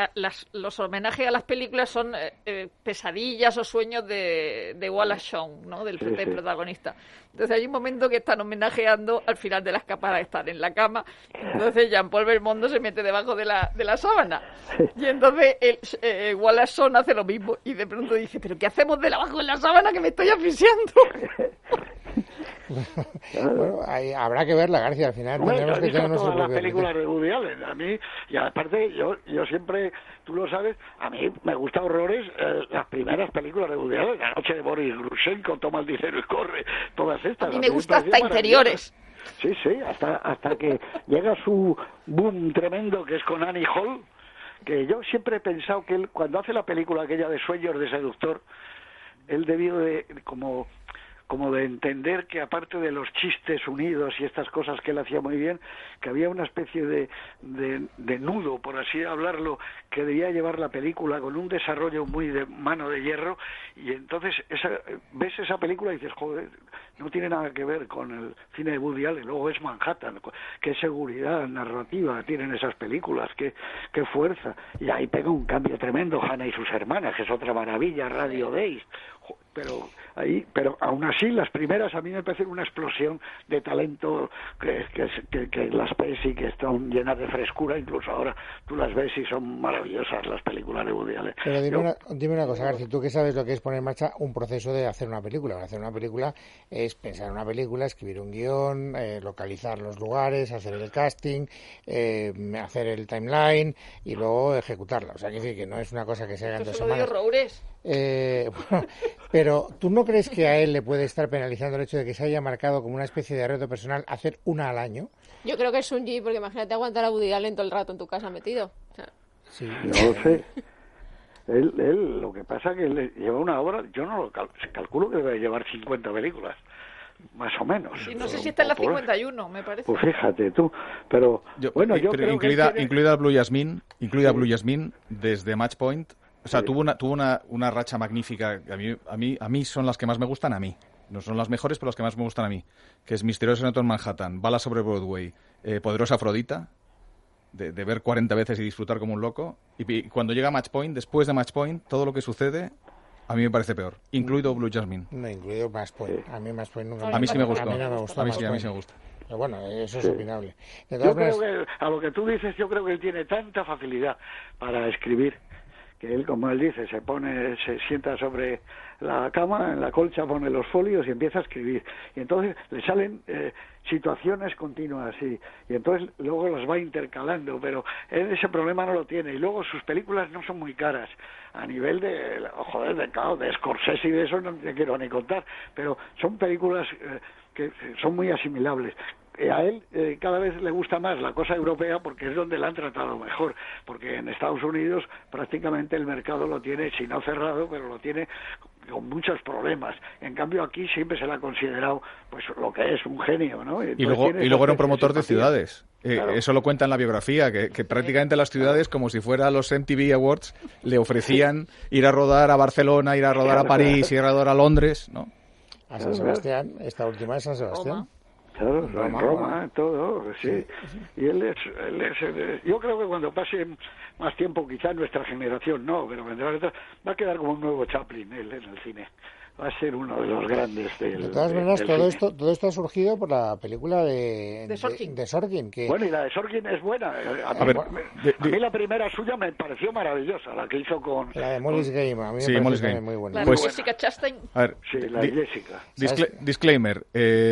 los homenajes a las películas son pesadillas o sueños de Wallace Shawn, ¿no? del protagonista. Entonces hay un momento que están homenajeando al final de la escapada, están en la cama, entonces Jean-Paul Belmondo se mete debajo de la sábana, y entonces Wallace Shawn hace lo mismo, y de pronto dice, ¿pero qué hacemos debajo de la sábana que me estoy asfixiando? Bueno, habrá que verla, García, al final tendremos que tener nuestro propio películas de Woody Allen. A mí, y aparte, yo siempre, tú lo sabes, a mí me gustan horrores las primeras películas de Woody Allen, La noche de Boris Grushenko, Toma el dinero y corre, todas estas. A mí me gusta hasta Interiores. Sí, hasta que llega su boom tremendo, que es con Annie Hall, que yo siempre he pensado que él, cuando hace la película aquella de Sueños de Seductor, él debió de, como de entender que aparte de los chistes unidos y estas cosas que él hacía muy bien, que había una especie de nudo, por así hablarlo, que debía llevar la película con un desarrollo muy de mano de hierro, y entonces ves esa película y dices, joder, no tiene nada que ver con el cine de Woody Allen. Luego es Manhattan, qué seguridad narrativa tienen esas películas, qué fuerza, y ahí pega un cambio tremendo. Hannah y sus hermanas, que es otra maravilla, Radio Days, pero aún así las primeras a mí me parecen una explosión de talento que las ves y que están llenas de frescura. Incluso ahora tú las ves y son maravillosas las películas de Woody Allen. Pero dime una cosa, García, tú que sabes lo que es poner en marcha un proceso de hacer una película. Hacer una película es pensar en una película, escribir un guión, localizar los lugares, hacer el casting, hacer el timeline y luego ejecutarla. O sea, que decir que no es una cosa que se haga en 2 semanas. Bueno, pero ¿tú no crees que a él le puede estar penalizando el hecho de que se haya marcado como una especie de reto personal hacer una al año? Yo creo que es un G, porque imagínate aguantar a Woody Allen todo el rato en tu casa metido. O sea. Sí. No lo sé. Él lo que pasa es que él lleva una obra, yo no lo calculo que debe llevar 50 películas, más o menos. Sí, no sé si está en la 51, me parece. Pues fíjate tú, pero yo creo incluida Blue Jasmine, Blue Jasmine desde Match Point. O sea, tuvo una racha magnífica. A mí son las que más me gustan a mí. No son las mejores, pero las que más me gustan a mí. Que es Misterioso Senator en Manhattan, Bala sobre Broadway, Poderosa Afrodita, de ver 40 veces y disfrutar como un loco. Y cuando llega Match Point, después de Match Point, todo lo que sucede a mí me parece peor. Incluido Blue Jasmine. No, incluido Match Point. A mí Match Point nunca me gustó. A mí sí me gustó. A mí no me gustó. A mí sí me gusta. Pero bueno, eso es opinable. Yo creo que, a lo que tú dices, yo creo que él tiene tanta facilidad para escribir que él, como él dice, se sienta sobre la cama, en la colcha, pone los folios y empieza a escribir. Y entonces le salen situaciones continuas y entonces luego las va intercalando, pero él ese problema no lo tiene. Y luego sus películas no son muy caras. A nivel de Scorsese y de eso no te quiero ni contar, pero son películas que son muy asimilables. A él cada vez le gusta más la cosa europea porque es donde la han tratado mejor, porque en Estados Unidos prácticamente el mercado lo tiene, si no cerrado, pero lo tiene con muchos problemas. En cambio aquí siempre se le ha considerado pues lo que es un genio, ¿no? Y luego era un promotor de ciudades. Claro. Eso lo cuenta en la biografía, que prácticamente las ciudades, como si fuera los MTV Awards, le ofrecían ir a rodar a Barcelona, ir a rodar a París, ir a rodar a Londres, ¿no? A San Sebastián, esta última es San Sebastián. Claro, en Roma, todo, sí. Y él es, yo creo que cuando pase más tiempo, quizá nuestra generación no, pero vendrá va a quedar como un nuevo Chaplin él en el cine. Va a ser uno de los grandes del De todas maneras, todo esto ha surgido por la película de Sorkin. Que... Bueno, y la de Sorkin es buena. A mí la primera suya me pareció maravillosa, la que hizo con... La de Molly's Game, a mí me parece muy buena. La de Jessica Chastain. A ver, sí, la de Jessica. Disclaimer,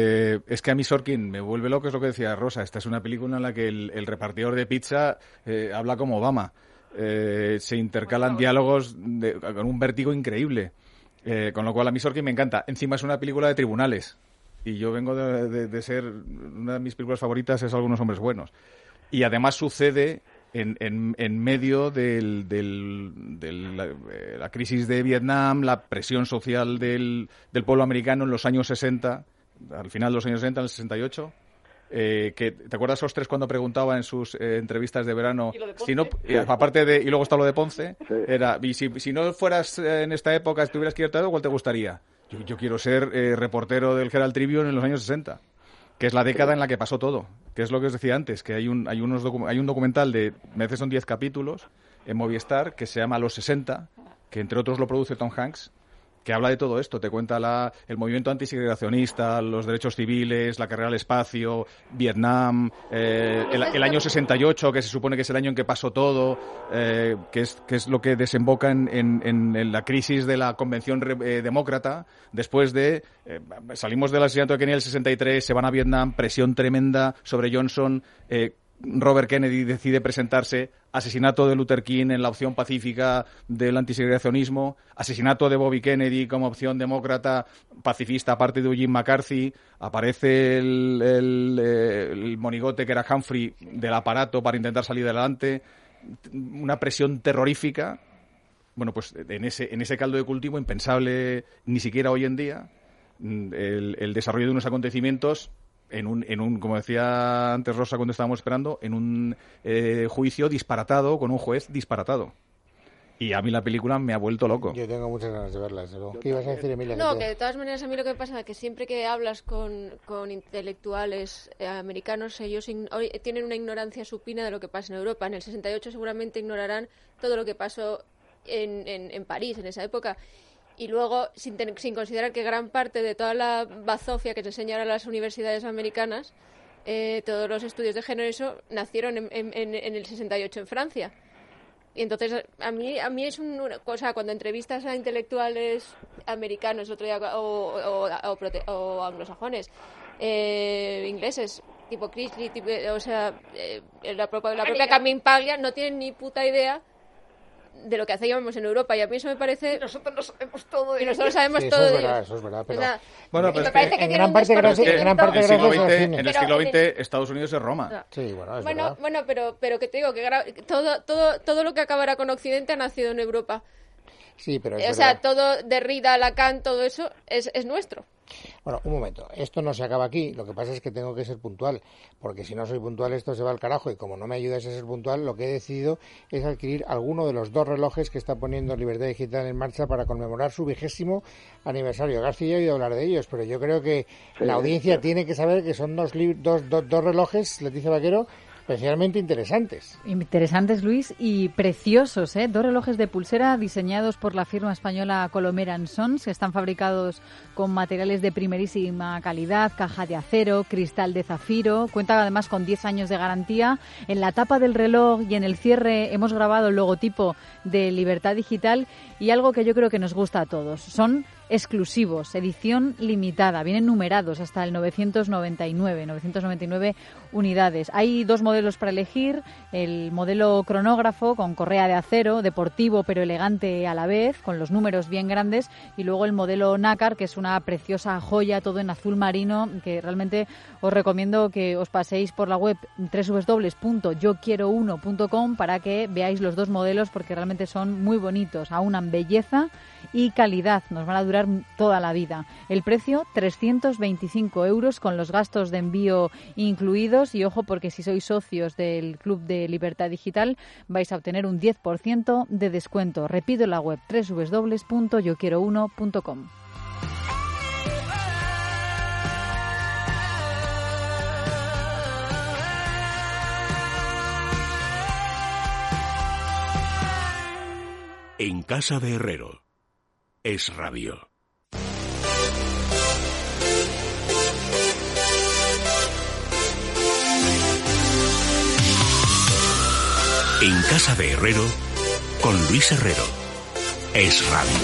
es que a mí Sorkin me vuelve loco, es lo que decía Rosa. Esta es una película en la que el repartidor de pizza habla como Obama. Se intercalan diálogos con un vértigo increíble. Con lo cual a mí Sorkin me encanta. Encima es una película de tribunales. Y yo vengo de ser... Una de mis películas favoritas es Algunos hombres buenos. Y además sucede en medio de la crisis de Vietnam, la presión social del pueblo americano en los años 60, al final de los años 60, en el 68... ¿te acuerdas esos tres cuando preguntaba en sus entrevistas de verano si no, y luego está lo de Ponce, sí. Era si no fueras en esta época, si tuvieras que irte a algo, ¿cuál te gustaría? Yo quiero ser reportero del Herald Tribune en los años 60, que es la década en la que pasó todo, que es lo que os decía antes, que hay un documental de, me parece son 10 capítulos en Movistar, que se llama Los 60, que entre otros lo produce Tom Hanks, que habla de todo esto, te cuenta el movimiento antisegregacionista, los derechos civiles, la carrera al espacio, Vietnam, el año 68, que se supone que es el año en que pasó todo, que es lo que desemboca en la crisis de la Convención Demócrata, después de... salimos del asesinato de Kennedy en el 63, se van a Vietnam, presión tremenda sobre Johnson, Robert Kennedy decide presentarse, asesinato de Luther King en la opción pacífica del antisegregacionismo, asesinato de Bobby Kennedy como opción demócrata pacifista aparte de Eugene McCarthy, aparece el monigote que era Humphrey del aparato para intentar salir adelante, una presión terrorífica. Bueno, pues en ese caldo de cultivo impensable ni siquiera hoy en día, el desarrollo de unos acontecimientos en un, como decía antes Rosa cuando estábamos esperando, en un juicio disparatado, con un juez disparatado. Y a mí la película me ha vuelto loco. Yo tengo muchas ganas de verla. ¿Qué ibas a decir, Emilia? No, que de todas maneras a mí lo que pasa es que siempre que hablas con intelectuales americanos, ellos tienen una ignorancia supina de lo que pasa en Europa. En el 68 seguramente ignorarán todo lo que pasó en París en esa época. Y luego, sin considerar que gran parte de toda la bazofia que se enseña ahora en las universidades americanas, todos los estudios de género, eso, nacieron en el 68 en Francia. Y entonces, a mí es una cosa, cuando entrevistas a intelectuales americanos otro día, o anglosajones, ingleses, tipo Chrisley, la propia Carmen Paglia, no tienen ni puta idea de lo que hacíamos en Europa, y a mí eso me parece... Nosotros lo sabemos todo. Y nosotros sabemos todo. Eso es verdad, pero... Bueno, pues en gran parte gracias en el siglo XX Estados Unidos es Roma. Sí, bueno, es verdad. Bueno, pero que te digo que todo lo que acabará con Occidente ha nacido en Europa. Sí, pero es o sea, todo Derrida, Lacan, todo eso es nuestro. Bueno, un momento, esto no se acaba aquí, lo que pasa es que tengo que ser puntual, porque si no soy puntual esto se va al carajo, y como no me ayudas a ser puntual, lo que he decidido es adquirir alguno de los 2 relojes que está poniendo Libertad Digital en marcha para conmemorar su 20º aniversario. García ha oído hablar de ellos, pero yo creo que la audiencia tiene que saber que son dos relojes, Leticia Vaquero, especialmente interesantes. Interesantes, Luis, y preciosos, ¿eh? 2 relojes de pulsera diseñados por la firma española Colomer & Sons, que están fabricados con materiales de primerísima calidad, caja de acero, cristal de zafiro. Cuenta además con 10 años de garantía. En la tapa del reloj y en el cierre hemos grabado el logotipo de Libertad Digital, y algo que yo creo que nos gusta a todos. Son exclusivos, edición limitada, vienen numerados hasta el 999 unidades. Hay 2 modelos para elegir, el modelo cronógrafo con correa de acero, deportivo pero elegante a la vez, con los números bien grandes, y luego el modelo nácar, que es una preciosa joya, todo en azul marino, que realmente os recomiendo que os paséis por la web www.yoquiero1.com para que veáis los 2 modelos, porque realmente son muy bonitos, aunan belleza y calidad, nos van a durar toda la vida. El precio, 325 € con los gastos de envío incluidos, y ojo, porque si sois socios del Club de Libertad Digital vais a obtener un 10% de descuento. Repito la web, www.yoquiero1.com. En casa de Herrero. Es radio. En casa de Herrero, con Luis Herrero. Es radio.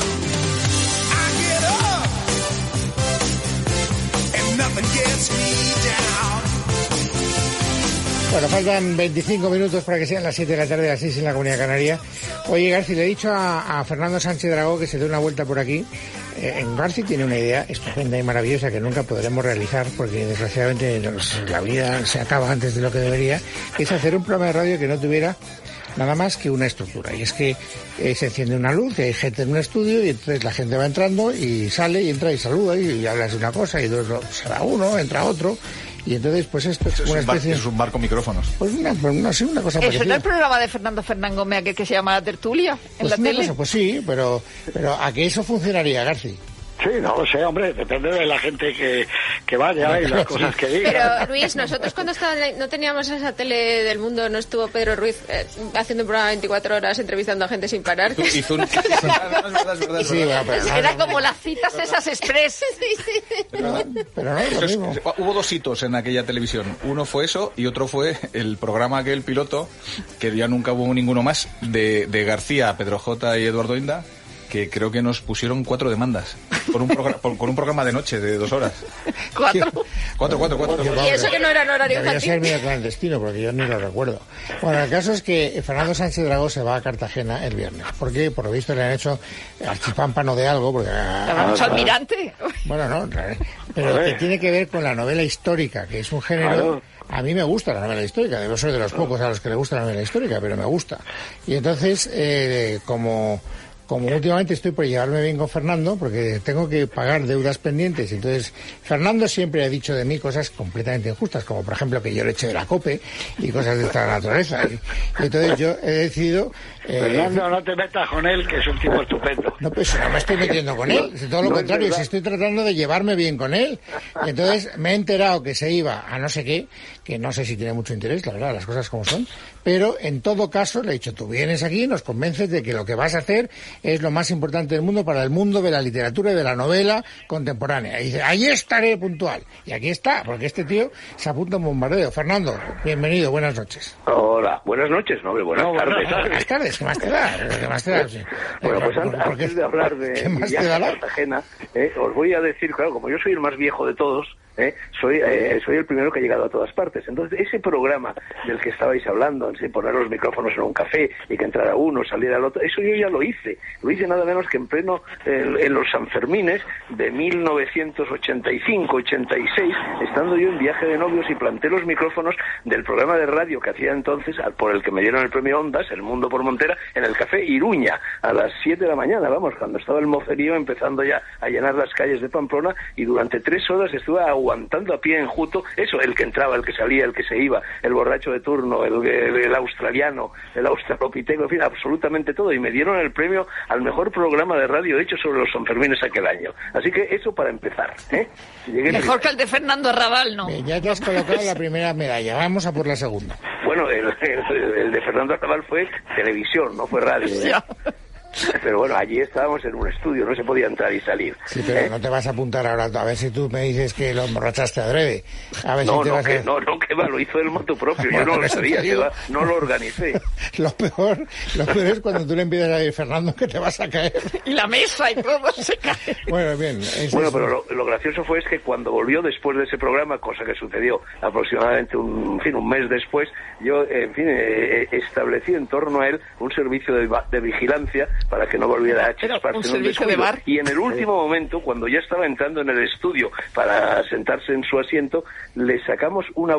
Bueno, faltan 25 minutos para que sean las 7 de la tarde, las 6 en la Comunidad Canaria. Oye, Garci, le he dicho a Fernando Sánchez Dragó que se dé una vuelta por aquí. Garci tiene una idea estupenda y maravillosa que nunca podremos realizar, porque desgraciadamente la vida se acaba antes de lo que debería, que es hacer un programa de radio que no tuviera nada más que una estructura. Y es que se enciende una luz, que hay gente en un estudio, y entonces la gente va entrando y sale y entra y saluda y hablas de una cosa, y luego se va uno, entra otro. Y entonces, pues esto es una especie... Es un bar con micrófonos. Pues una cosa parecida. ¿Eso no es el programa de Fernando Gómez que se llama La Tertulia en la tele? Cosa, pues sí, pero ¿a qué eso funcionaría, Garci? Sí, no lo sé, hombre, depende de la gente que vaya y las cosas que diga. Pero, Luis, nosotros cuando no teníamos esa tele del Mundo, no estuvo Pedro Ruiz haciendo un programa 24 horas entrevistando a gente sin parar. Hizo un... Era como las citas esas express. Pero no es lo mismo. Hubo 2 hitos en aquella televisión. Uno fue eso y otro fue el programa aquel piloto, que ya nunca hubo ninguno más, de García, Pedro J. y Eduardo Inda, que creo que nos pusieron 4 demandas por un programa de noche de 2 horas. ¿4? 4. Y eso que no era en horario infantil. Debería ser medio clandestino, porque yo ni lo recuerdo. Bueno, el caso es que Fernando Sánchez Dragó se va a Cartagena el viernes. ¿Por qué? Por lo visto le han hecho archipámpano de algo. Porque ¿vamos almirante? Bueno, no, pero que tiene que ver con la novela histórica, que es un género... Claro. A mí me gusta la novela histórica, debo ser de los pocos a los que le gusta la novela histórica, pero me gusta. Y entonces, como últimamente estoy por llevarme bien con Fernando, porque tengo que pagar deudas pendientes, entonces Fernando siempre ha dicho de mí cosas completamente injustas, como por ejemplo que yo le eché de la COPE y cosas de esta naturaleza. Y entonces yo he decidido... Fernando, no te metas con él, que es un tipo estupendo. No, pues no me estoy metiendo con él, todo lo contrario, si estoy tratando de llevarme bien con él. Y entonces me he enterado que se iba a no sé qué, que no sé si tiene mucho interés, la verdad, las cosas como son, pero en todo caso le he dicho, tú vienes aquí, nos convences de que lo que vas a hacer es lo más importante del mundo para el mundo de la literatura y de la novela contemporánea. Y dice, ahí estaré puntual. Y aquí está, porque este tío se apunta a un bombardeo. Fernando, bienvenido, buenas noches. Hola, buenas noches, no, buenas tardes. Buenas tardes, ¿qué más te da? ¿Qué más te da? Sí. Bueno, pues antes de hablar de mi viaje a Cartagena, os voy a decir, claro, como yo soy el más viejo de todos, soy el primero que ha llegado a todas partes. Entonces, ese programa del que estabais hablando, de poner los micrófonos en un café y que entrara uno, saliera el otro, eso yo ya lo hice nada menos que en los Sanfermines de 1985-86, estando yo en viaje de novios, y planté los micrófonos del programa de radio que hacía entonces, por el que me dieron el premio Ondas, El Mundo por Montera, en el Café Iruña, a las 7 de la mañana, cuando estaba el mocerío empezando ya a llenar las calles de Pamplona, y durante 3 horas estuve aguantando a pie enjuto, eso, el que entraba, el que salía, el que se iba, el borracho de turno, el australiano, el australopiteco, en fin, absolutamente todo, y me dieron el premio al mejor programa de radio hecho sobre los Sanfermines aquel año. Así que eso para empezar. Mejor que el de Fernando Arrabal, ¿no? Ya te has colocado la primera medalla, vamos a por la segunda. Bueno, el de Fernando Arrabal fue televisión, no fue radio. Pero bueno, allí estábamos en un estudio, no se podía entrar y salir. Sí, pero no te vas a apuntar ahora, a ver si tú me dices que lo emborrachaste adrede. A ver no, si te vas a... no, que va, lo hizo el motu propio, yo no lo sabía, que va, no lo organicé. Lo peor es cuando tú le empiezas a decir, Fernando, que te vas a caer. Y la mesa y todo se cae. Bueno, bien. Pero lo gracioso fue que cuando volvió después de ese programa, cosa que sucedió aproximadamente un mes después, yo, establecí en torno a él un servicio de vigilancia para que no volviera a chisparse en un descuido. Y en el último momento, cuando ya estaba entrando en el estudio para sentarse en su asiento, le sacamos una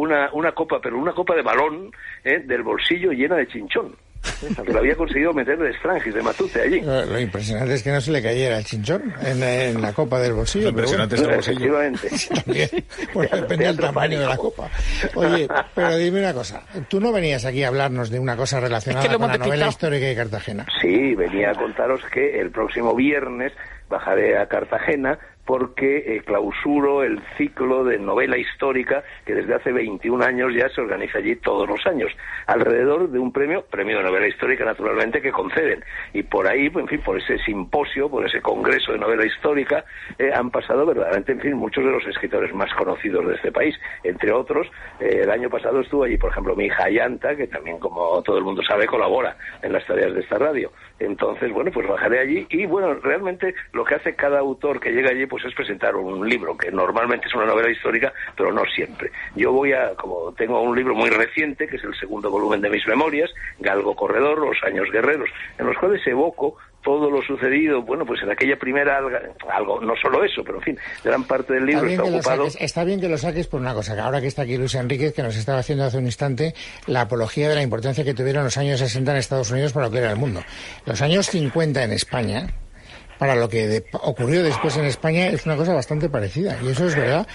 copa, pero una copa de balón, del bolsillo llena de chinchón. Lo había conseguido meter de Strangis, de Matute, allí. Lo impresionante es que no se le cayera el chinchón en la copa del bolsillo. Lo impresionante es el bolsillo. Efectivamente. También, bueno, depende del tamaño de la copa. Oye, pero dime una cosa. Tú no venías aquí a hablarnos de una cosa relacionada con la novela histórica de Cartagena. Sí, venía a contaros que el próximo viernes bajaré a Cartagena porque clausuro el ciclo de novela histórica que desde hace 21 años ya se organiza allí todos los años, alrededor de un premio de novela histórica, naturalmente, que conceden. Y por ahí, en fin, por ese simposio, por ese congreso de novela histórica, han pasado verdaderamente, en fin, muchos de los escritores más conocidos de este país. Entre otros, el año pasado estuvo allí, por ejemplo, mi hija Ayanta, que también, como todo el mundo sabe, colabora en las tareas de esta radio. Entonces, bueno, pues bajaré allí y, bueno, realmente lo que hace cada autor que llega allí pues es presentar un libro, que normalmente es una novela histórica, pero no siempre. Yo como tengo un libro muy reciente, que es el segundo volumen de mis memorias, Galgo Corredor, Los Años Guerreros, en los cuales evoco todo lo sucedido, bueno, pues en aquella primera algo, no solo eso, pero en fin, gran parte del libro está ocupado. Está bien que lo saques por una cosa, que ahora que está aquí Luis Enríquez, que nos estaba haciendo hace un instante la apología de la importancia que tuvieron los años 60 en Estados Unidos para lo que era el mundo. Los años 50 en España, para lo que ocurrió después en España, es una cosa bastante parecida, y eso es verdad.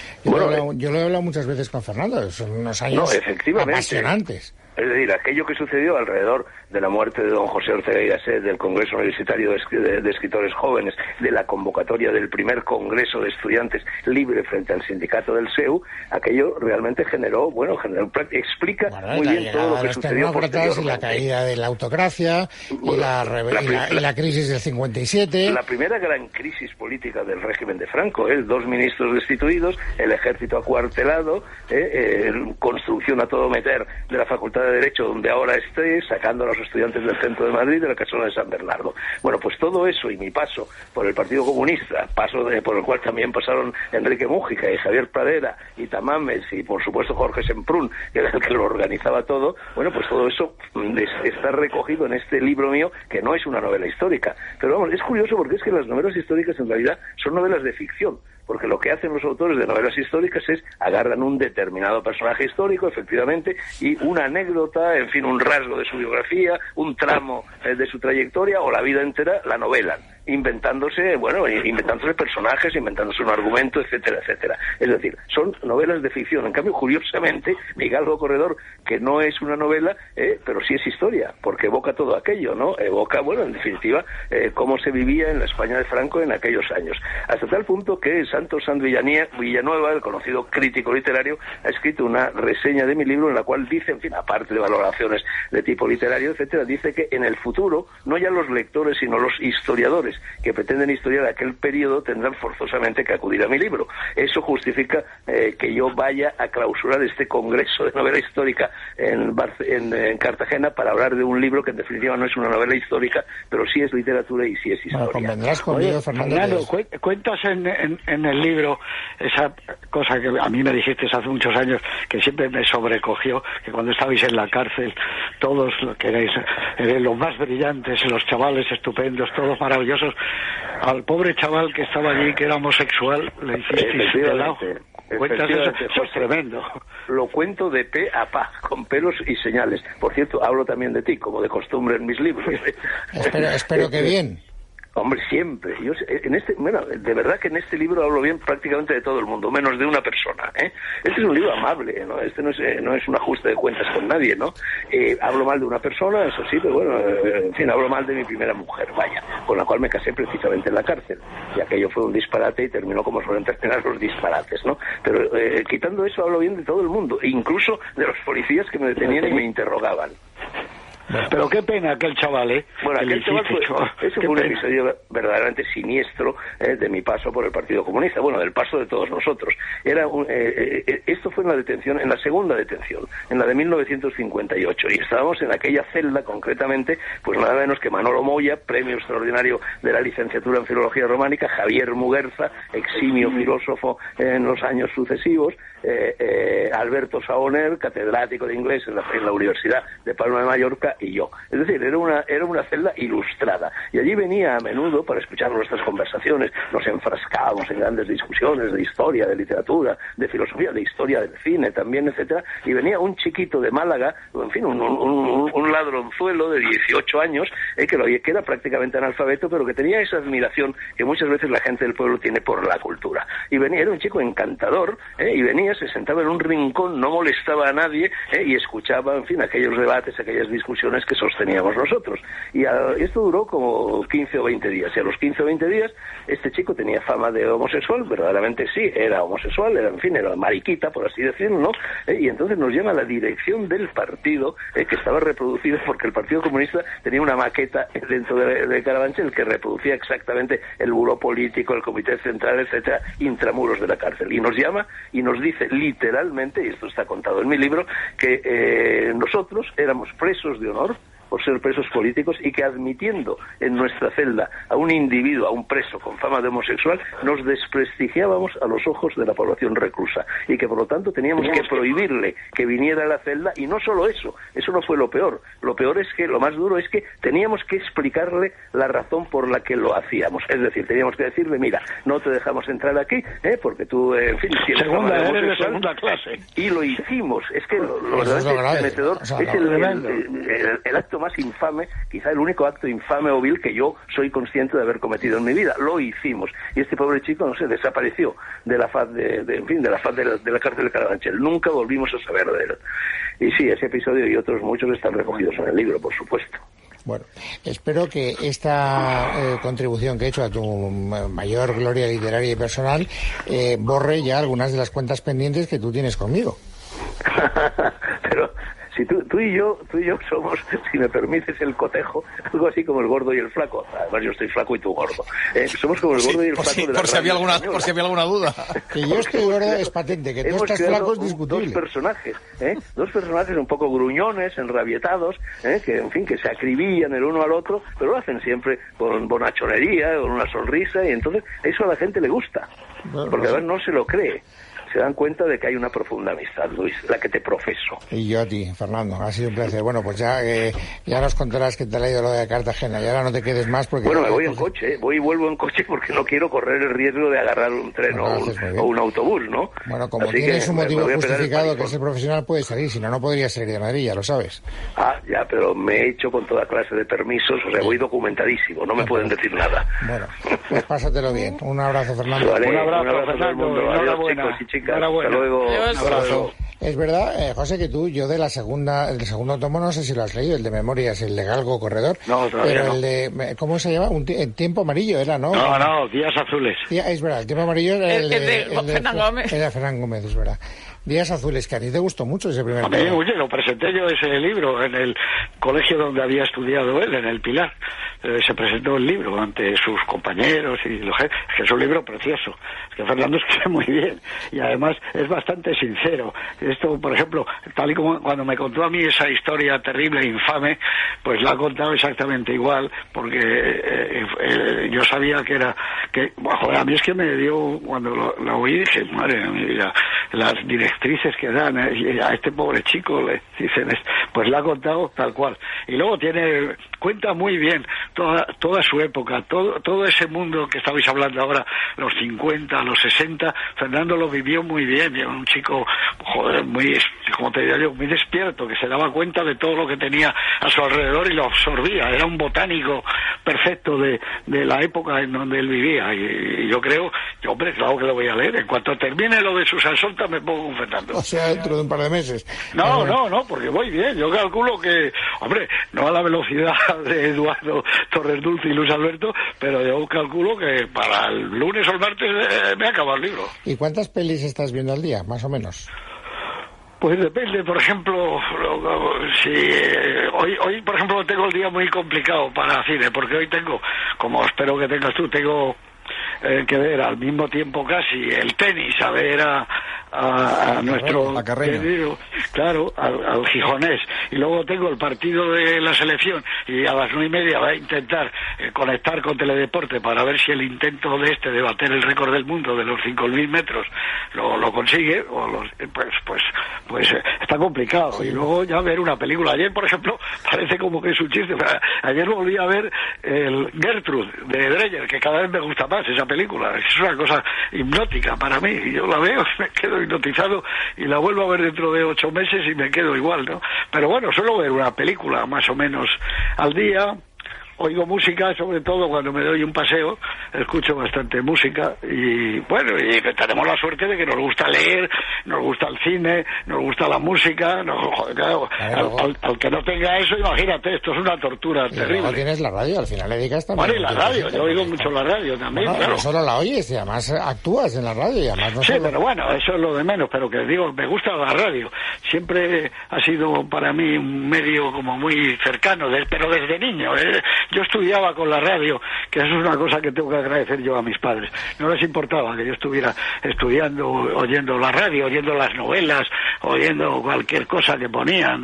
Yo lo he hablado muchas veces con Fernando, son unos años apasionantes. Es decir, aquello que sucedió alrededor de la muerte de don José Ortega y Gasset, del Congreso Universitario de Escritores Jóvenes, de la convocatoria del primer Congreso de Estudiantes libre frente al sindicato del SEU, aquello realmente explica muy bien todo lo que sucedió posteriormente. Y la caída de la autocracia, y la crisis del 57. La primera gran crisis política del régimen de Franco, 2 ministros destituidos, el ejército acuartelado, construcción a todo meter de la Facultad de Derecho, donde ahora esté, sacando a los estudiantes del centro de Madrid, de la casona de San Bernardo. Bueno, pues todo eso y mi paso por el Partido Comunista, por el cual también pasaron Enrique Mújica y Javier Pradera y Tamames y por supuesto Jorge Semprún, que era el que lo organizaba todo, bueno, pues todo eso está recogido en este libro mío, que no es una novela histórica. Pero vamos, es curioso porque es que las novelas históricas en realidad son novelas de ficción, porque lo que hacen los autores de novelas históricas es agarran un determinado personaje histórico, efectivamente, y una anécdota, en fin, un rasgo de su biografía, un tramo de su trayectoria o la vida entera, la novelan. inventándose personajes, inventándose un argumento, etcétera, etcétera. Es decir, son novelas de ficción. En cambio, curiosamente, Mi Galgo Corredor, que no es una novela, pero sí es historia, porque evoca todo aquello, ¿no? Evoca, en definitiva, cómo se vivía en la España de Franco en aquellos años. Hasta tal punto que Santos Sanz Villanueva, el conocido crítico literario, ha escrito una reseña de mi libro en la cual dice, en fin, aparte de valoraciones de tipo literario, etcétera, dice que en el futuro no ya los lectores, sino los historiadores que pretenden historiar aquel periodo tendrán forzosamente que acudir a mi libro. Eso justifica que yo vaya a clausurar este congreso de novela histórica en Cartagena para hablar de un libro que en definitiva no es una novela histórica, pero sí es literatura y sí es historia. Bueno, convendrás conmigo, Fernando, cuentas en el libro esa cosa que a mí me dijiste hace muchos años, que siempre me sobrecogió, que cuando estabais en la cárcel, todos que erais los más brillantes, los chavales estupendos, todos maravillosos, al pobre chaval que estaba allí, que era homosexual, le hicisteis de lado. Cuentas eso es tremendo. Lo cuento de pe a pa, con pelos y señales. Por cierto, hablo también de ti, como de costumbre en mis libros. Espero que bien. Hombre, siempre. Yo, de verdad que en este libro hablo bien prácticamente de todo el mundo, menos de una persona, ¿eh? Este es un libro amable, ¿no? Este no es un ajuste de cuentas con nadie, ¿no? Hablo mal de una persona, eso sí, pero en fin, hablo mal de mi primera mujer, vaya, con la cual me casé precisamente en la cárcel. Y aquello fue un disparate y terminó como suelen terminar los disparates, ¿no? Pero quitando eso, hablo bien de todo el mundo, incluso de los policías que me detenían y me interrogaban. Pero qué pena aquel chaval, ¿eh? Bueno, aquel chaval fue un episodio verdaderamente siniestro de mi paso por el Partido Comunista, del paso de todos nosotros. Esto fue en la segunda detención, en la de 1958, y estábamos en aquella celda concretamente, pues nada menos que Manolo Moya, premio extraordinario de la licenciatura en Filología Románica, Javier Muguerza, eximio filósofo en los años sucesivos, Alberto Saoner, catedrático de inglés en la Universidad de Palma de Mallorca, y yo. Es decir, era una celda ilustrada. Y allí venía a menudo para escuchar nuestras conversaciones. Nos enfrascábamos en grandes discusiones de historia, de literatura, de filosofía, de historia del cine también, etcétera. Y venía un chiquito de Málaga, en fin, un ladronzuelo de 18 años, que era prácticamente analfabeto, pero que tenía esa admiración que muchas veces la gente del pueblo tiene por la cultura. Y era un chico encantador, y venía, se sentaba en un rincón, no molestaba a nadie, y escuchaba, en fin, aquellos debates, aquellas discusiones que sosteníamos nosotros. Y esto duró como 15 o 20 días. Y a los 15 o 20 días, este chico tenía fama de homosexual, verdaderamente sí, era homosexual, era mariquita, por así decirlo, ¿no? Y entonces nos llama la dirección del partido, que estaba reproducido porque el Partido Comunista tenía una maqueta dentro de Carabanchel que reproducía exactamente el buró político, el comité central, etcétera, intramuros de la cárcel. Y nos llama y nos dice literalmente, y esto está contado en mi libro, que nosotros éramos presos de honor por ser presos políticos y que admitiendo en nuestra celda a un individuo, a un preso con fama de homosexual, nos desprestigiábamos a los ojos de la población reclusa y que por lo tanto teníamos que prohibirle que viniera a la celda. Y no solo eso no fue lo peor es que lo más duro es que teníamos que explicarle la razón por la que lo hacíamos. Es decir, teníamos que decirle, mira, no te dejamos entrar aquí porque tú, en fin, tienes fama de homosexual, de segunda clase. Y lo hicimos. Es que lo verdaderamente prometedor es el acto más infame, quizá el único acto infame o vil que yo soy consciente de haber cometido en mi vida. Lo hicimos. Y este pobre chico, no sé, desapareció de la faz de la cárcel de Carabanchel. Nunca volvimos a saber de él. Y sí, ese episodio y otros muchos están recogidos en el libro, por supuesto. Bueno, espero que esta contribución que he hecho a tu mayor gloria literaria y personal borre ya algunas de las cuentas pendientes que tú tienes conmigo. Pero si tú y yo somos, si me permites el cotejo, algo así como el gordo y el flaco. Además yo estoy flaco y tú gordo. Somos como el gordo y el flaco de la por si había alguna duda. Que yo estoy gordo es patente, que tú estás flaco es discutible. Dos personajes un poco gruñones, enrabietados, que en fin, que se acribillan el uno al otro, pero lo hacen siempre con bonachonería, con una sonrisa, y entonces eso a la gente le gusta, porque además no se lo cree. se dan cuenta de que hay una profunda amistad, Luis, la que te profeso. Y yo a ti, Fernando, ha sido un placer. Bueno, pues ya nos contarás que te ha ido lo de Cartagena, y ahora no te quedes más porque... Bueno, me voy en coche, voy y vuelvo en coche porque no quiero correr el riesgo de agarrar un tren o un autobús, ¿no? Bueno, como tienes un motivo justificado que es el profesional, puedes salir, si no, no podrías salir de Madrid, ya lo sabes. Ya, pero me he hecho con toda clase de permisos, o sea, voy documentadísimo, no me pueden decir nada. Bueno, pues pásatelo bien. Un abrazo, Fernando. Vale, un abrazo Fernando. Adiós, chicos y chicas. Hasta luego. Un abrazo. Es verdad, José, que yo del segundo tomo, no sé si lo has leído, el de Memorias, el de Galgo Corredor. No, todavía pero no. El de, ¿cómo se llama? El Tiempo Amarillo era, ¿no? No, Días Azules. Es verdad, el Tiempo Amarillo era el de Fernán Gómez. Era Fernán Gómez, es verdad. Días Azules, que a ti te gustó mucho ese primer tomo. A mí, oye, lo presenté yo ese libro en el colegio donde había estudiado él, en el Pilar. Se presentó el libro ante sus compañeros y los jefes. Es que es un libro precioso. Es que Fernando escribe muy bien y además es bastante sincero. Esto, por ejemplo, tal y como cuando me contó a mí esa historia terrible e infame, pues la ha contado exactamente igual, porque yo sabía que era... a mí es que me dio, cuando la oí, dije, madre mía, las directrices que dan a este pobre chico, le dicen, pues la ha contado tal cual. Y luego cuenta muy bien toda su época, todo ese mundo que estabais hablando ahora, los 50, los 60, Fernando lo vivió muy bien, era un chico, muy, como te diría yo, muy despierto, que se daba cuenta de todo lo que tenía a su alrededor y lo absorbía, era un botánico perfecto de la época en donde él vivía, y yo creo, hombre, claro que lo voy a leer, en cuanto termine lo de Susan Sontag me pongo con Fernando. O sea, dentro de un par de meses. No, porque voy bien, yo calculo que, hombre, no a la velocidad de Eduardo Torres Dulce y Luis Alberto, pero yo calculo que para el lunes o el martes me acaba el libro. ¿Y cuántas pelis estás viendo al día, más o menos? Pues depende, por ejemplo, si hoy por ejemplo tengo el día muy complicado para cine, porque hoy tengo, como espero que tengas tú, tengo que ver al mismo tiempo casi el tenis, a ver a nuestro querido, claro, al gijonés, y luego tengo el partido de la selección, y a las 9:30 va a intentar conectar con Teledeporte para ver si el intento de bater el récord del mundo de los 5.000 metros lo consigue, pues está complicado. Y luego ya ver una película. Ayer, por ejemplo, parece como que es un chiste, pero ayer volví a ver el Gertrude de Dreyer, que cada vez me gusta más esa película, es una cosa hipnótica para mí, y yo la veo y me quedo hipnotizado, y la vuelvo a ver dentro de 8 meses y me quedo igual, ¿no? Pero bueno, suelo ver una película más o menos al día. Oigo música, sobre todo cuando me doy un paseo, escucho bastante música, y bueno, y tenemos la suerte de que nos gusta leer, nos gusta el cine, nos gusta la música, claro, al que no tenga eso, imagínate, esto es una tortura terrible. No tienes la radio, al final le dedicas también. Bueno, y la radio, yo oigo mucho la radio también, bueno, claro. No solo la oyes, y además actúas en la radio, y además no sí, solo... pero bueno, eso es lo de menos, pero que digo, me gusta la radio, siempre ha sido para mí un medio como muy cercano, pero desde niño, yo estudiaba con la radio, que eso es una cosa que tengo que agradecer yo a mis padres. No les importaba que yo estuviera estudiando, oyendo la radio, oyendo las novelas, oyendo cualquier cosa que ponían,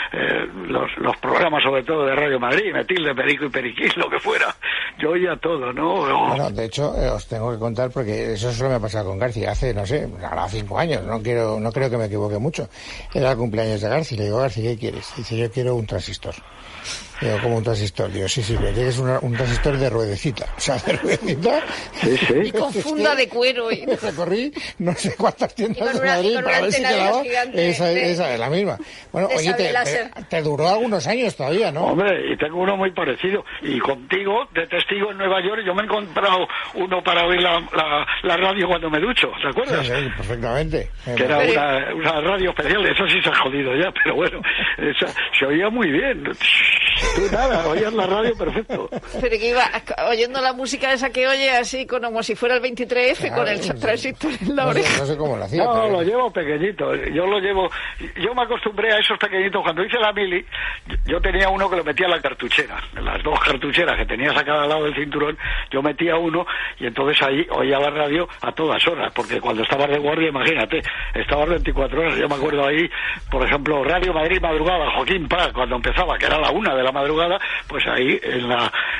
los programas sobre todo de Radio Madrid, Metilde, Perico y Periquín, lo que fuera. Yo oía todo, ¿no? Bueno, de hecho, os tengo que contar, porque eso solo me ha pasado con García hace, no sé, ahora 5 años, no creo que me equivoque mucho. Era el cumpleaños de García, le digo, García, ¿qué quieres? Dice, yo quiero un transistor. Digo, como un transistor. Digo, sí, pero tienes un transistor de ruedecita. O sea, de ruedecita. Sí. Y con funda de cuero. Y... recorrí no sé cuántas tiendas de Madrid para ver si quedaba. Esa es la misma. Bueno, oye, te duró algunos años todavía, ¿no? Hombre, y tengo uno muy parecido. Y contigo, de testigo en Nueva York, yo me he comprado uno para oír la radio cuando me ducho, ¿te acuerdas? Sí, perfectamente. Que era una radio especial, eso sí se ha jodido ya, pero bueno, se oía muy bien. Tú nada, oías la radio perfecto. Pero que iba oyendo la música esa que oye así como si fuera el 23F, claro, con el transistor en la oreja. No sé cómo lo hacía. No, pero... lo llevo pequeñito. Yo me acostumbré a esos pequeñitos. Cuando hice la mili, yo tenía uno que lo metía en la cartuchera. En las 2 cartucheras que tenías a cada lado del cinturón, yo metía uno y entonces ahí oía la radio a todas horas, porque cuando estabas de guardia, imagínate, estabas 24 horas. Yo me acuerdo ahí, por ejemplo, Radio Madrid madrugada, Joaquín Prat, cuando empezaba, que era la 1 de la madrugada, pues ahí en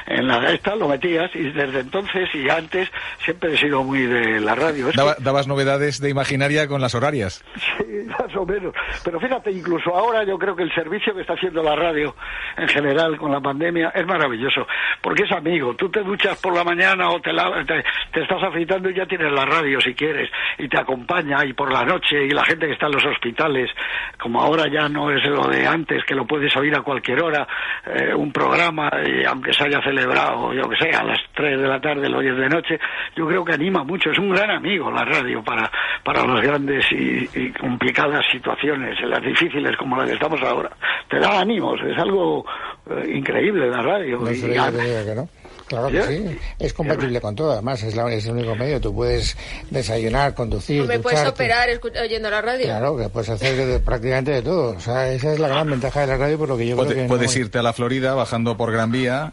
en la esta lo metías, y desde entonces y antes siempre he sido muy de la radio. Dabas novedades de Imaginaria con las horarias. Sí, más o menos. Pero fíjate, incluso ahora yo creo que el servicio que está haciendo la radio en general con la pandemia es maravilloso, porque es amigo. Tú te duchas por la mañana o te estás afeitando y ya tienes la radio si quieres, y te acompaña, y por la noche, y la gente que está en los hospitales, como ahora ya no es lo de antes, que lo puedes oír a cualquier hora, un programa, y aunque se haya celebrado, yo que sé, a las 3 de la tarde, lo oyes de noche, yo creo que anima mucho. Es un gran amigo la radio para las grandes y complicadas situaciones, las difíciles como las que estamos ahora. Te da ánimos, es algo increíble la radio. No se le que no. Claro que sí, es compatible con todo, además es el único medio. Tú puedes desayunar, conducir, me puedes operar oyendo la radio. Claro, que puedes hacer prácticamente de todo. O sea, esa es la gran ventaja de la radio, por lo que yo creo que puedes irte a la Florida bajando por Gran Vía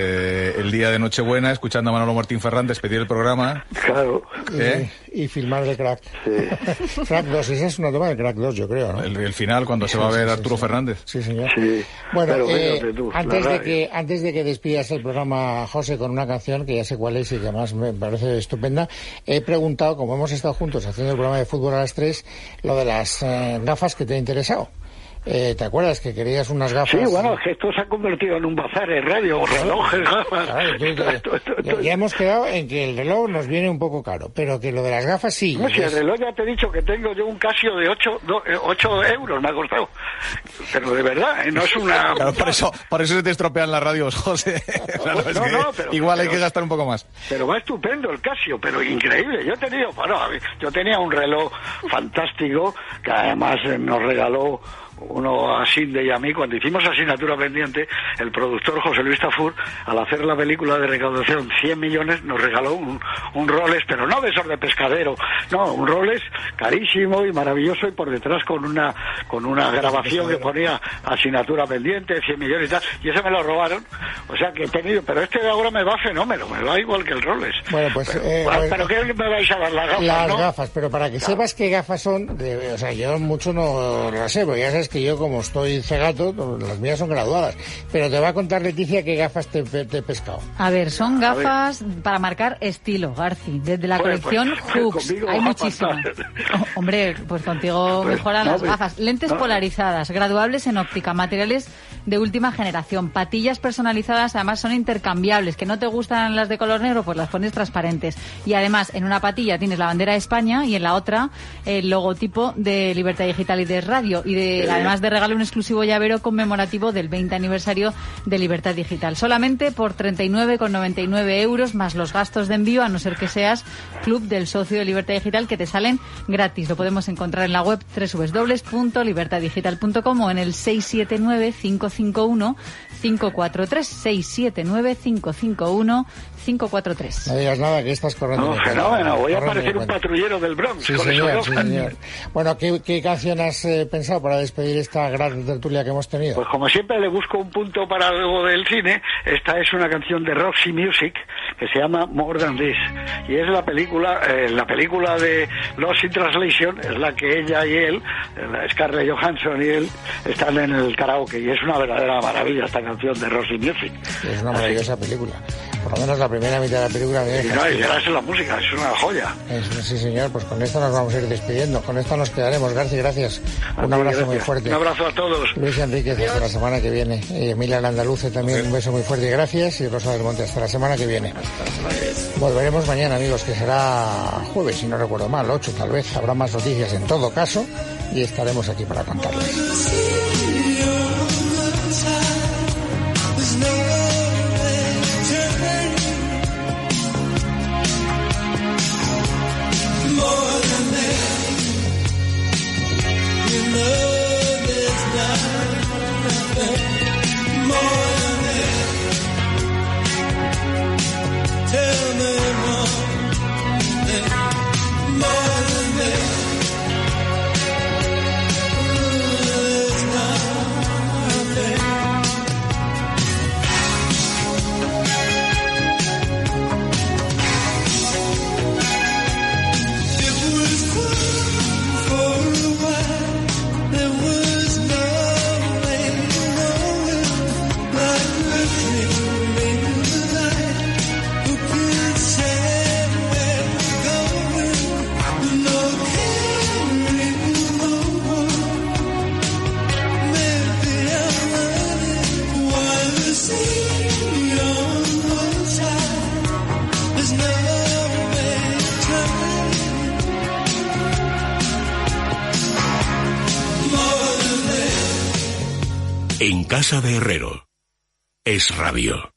el día de Nochebuena, escuchando a Manolo Martín Ferrán despedir el programa. Claro. Y filmar de Crack. Sí. Crack 2, esa es una toma de Crack 2, yo creo, ¿no? El final, cuando se va a ver Arturo Fernández. Sí, señor. Sí. Bueno, tú, antes de que despidas el programa, José, con una canción que ya sé cuál es y que además me parece estupenda, he preguntado, como hemos estado juntos haciendo el programa de fútbol a las 3, lo de las gafas que te ha interesado. ¿Te acuerdas que querías unas gafas? Sí, bueno, es que esto se ha convertido en un bazar de radio, relojes, gafas. Claro, ya hemos quedado en que el reloj nos viene un poco caro, pero que lo de las gafas sí. No, si el reloj ya te he dicho que tengo yo un Casio de 8 euros, me ha costado. Pero de verdad, no es una... Claro, por eso se te estropean las radios, José. Claro, pero igual hay que gastar un poco más. Pero va estupendo el Casio, pero increíble. Yo tenía un reloj fantástico que además nos regaló uno a Sinde y a mí cuando hicimos Asignatura Pendiente. El productor José Luis Tafur, al hacer la película de recaudación 100 millones, nos regaló un Rolex, pero no de esos de pescadero, no, un Rolex carísimo y maravilloso, y por detrás con una grabación que ponía Asignatura Pendiente, 100 millones y tal, y ese me lo robaron. O sea que he tenido, pero este de ahora me va fenómeno, me va igual que el Rolex. Bueno, pues pero ¿qué me vais a dar? Las gafas, las gafas, pero para que sepas qué gafas son, o sea, yo mucho no las sé, porque ya sabes que yo, como estoy cegato, las mías son graduadas, pero te va a contar Leticia qué gafas te he pescado. A ver, son gafas para marcar estilo, Garci, desde la colección Hooks. Hay muchísimas. Hombre, pues contigo mejoran las gafas. Lentes polarizadas, graduables en óptica, materiales de última generación, patillas personalizadas, además son intercambiables. Que no te gustan las de color negro, pues las pones transparentes. Y además, en una patilla tienes la bandera de España y en la otra el logotipo de Libertad Digital y de Radio. Y además de regalo un exclusivo llavero conmemorativo del 20 aniversario de Libertad Digital. Solamente por 39,99 euros más los gastos de envío, a no ser que seas club del socio de Libertad Digital, que te salen gratis. Lo podemos encontrar en la web www.libertaddigital.com o en el 679-551-543. 679-551-543. No digas nada, que estás corriendo. No, fenómeno, voy a parecer un patrullero del Bronx. Sí, señor, sí, señor. Bueno, ¿qué canción has pensado para despedir esta gran tertulia que hemos tenido? Pues como siempre le busco un punto para algo del cine. Esta es una canción de Roxy Music que se llama More Than This, y es la película de Lost in Translation, es la que ella y él, Scarlett Johansson y él, están en el karaoke, y es una verdadera maravilla esta canción de Roxy Music. Es una maravillosa película. Por lo menos la primera mitad de la película. Y gracias a la música, es una joya. Sí, señor, pues con esto nos vamos a ir despidiendo. Con esto nos quedaremos. García, gracias. Un abrazo muy fuerte. Un abrazo a todos. Luis Enríquez, hasta la semana que viene. Emilia Landaluce también, un beso muy fuerte y gracias. Y Rosa del Monte, hasta la semana que viene. Volveremos mañana, amigos, que será jueves, si no recuerdo mal, 8 tal vez. Habrá más noticias en todo caso y estaremos aquí para contarles. En casa de Herrero. Es Radio.